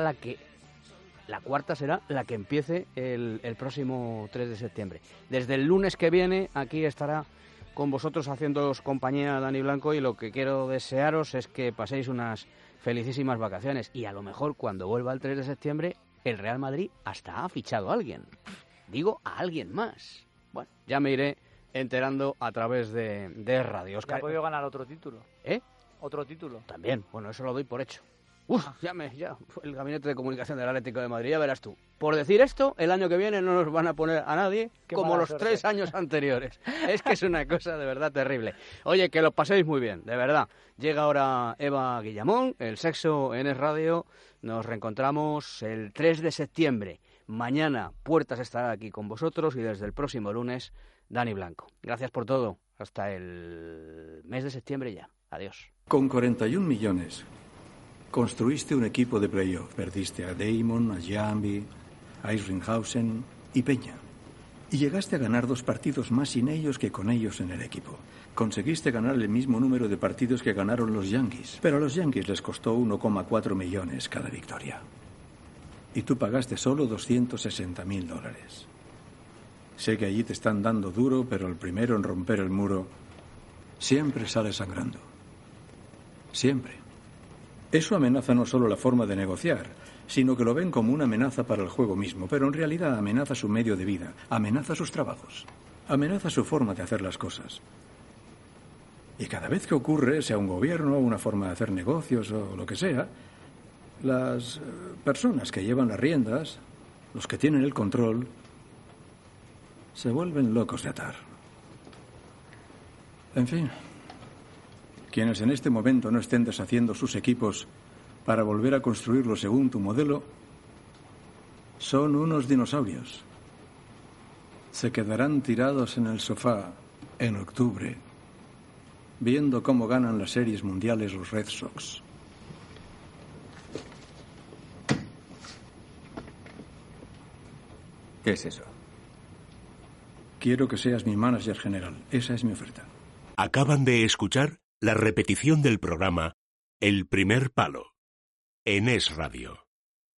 La 4ª será la que empiece el próximo 3 de septiembre. Desde el lunes que viene, aquí estará con vosotros haciéndoos compañía Dani Blanco, y lo que quiero desearos es que paséis unas felicísimas vacaciones, y a lo mejor cuando vuelva el 3 de septiembre el Real Madrid hasta ha fichado a alguien. Digo, a alguien más. Bueno, ya me iré enterando a través de radio.
Ya ha podido ganar otro título.
¿Eh?
Otro título.
También, bueno, eso lo doy por hecho. Ya el gabinete de comunicación del Atlético de Madrid, ya verás tú. Por decir esto, el año que viene no nos van a poner a nadie como los 3 años anteriores. Es que es una cosa de verdad terrible. Oye, que lo paséis muy bien, de verdad. Llega ahora Eva Guillamón, El Sexo en Es Radio. Nos reencontramos el 3 de septiembre. Mañana Puertas estará aquí con vosotros, y desde el próximo lunes, Dani Blanco. Gracias por todo. Hasta el mes de septiembre ya. Adiós.
Con 41 millones... construiste un equipo de playoff. Perdiste a Damon, a Jambi, a Isringhausen y Peña. Y llegaste a ganar 2 partidos más sin ellos que con ellos en el equipo. Conseguiste ganar el mismo número de partidos que ganaron los Yankees, pero a los Yankees les costó 1,4 millones cada victoria. Y tú pagaste solo $260,000. Sé que allí te están dando duro, pero el primero en romper el muro siempre sale sangrando. Siempre. Eso amenaza no solo la forma de negociar, sino que lo ven como una amenaza para el juego mismo, pero en realidad amenaza su medio de vida, amenaza sus trabajos, amenaza su forma de hacer las cosas. Y cada vez que ocurre, sea un gobierno, una forma de hacer negocios o lo que sea, las personas que llevan las riendas, los que tienen el control, se vuelven locos de atar. En fin, quienes en este momento no estén deshaciendo sus equipos para volver a construirlos según tu modelo, son unos dinosaurios. Se quedarán tirados en el sofá en octubre, viendo cómo ganan las series mundiales los Red Sox.
¿Qué es eso?
Quiero que seas mi manager general. Esa es mi oferta.
Acaban de escuchar la repetición del programa El Primer Palo en Es Radio.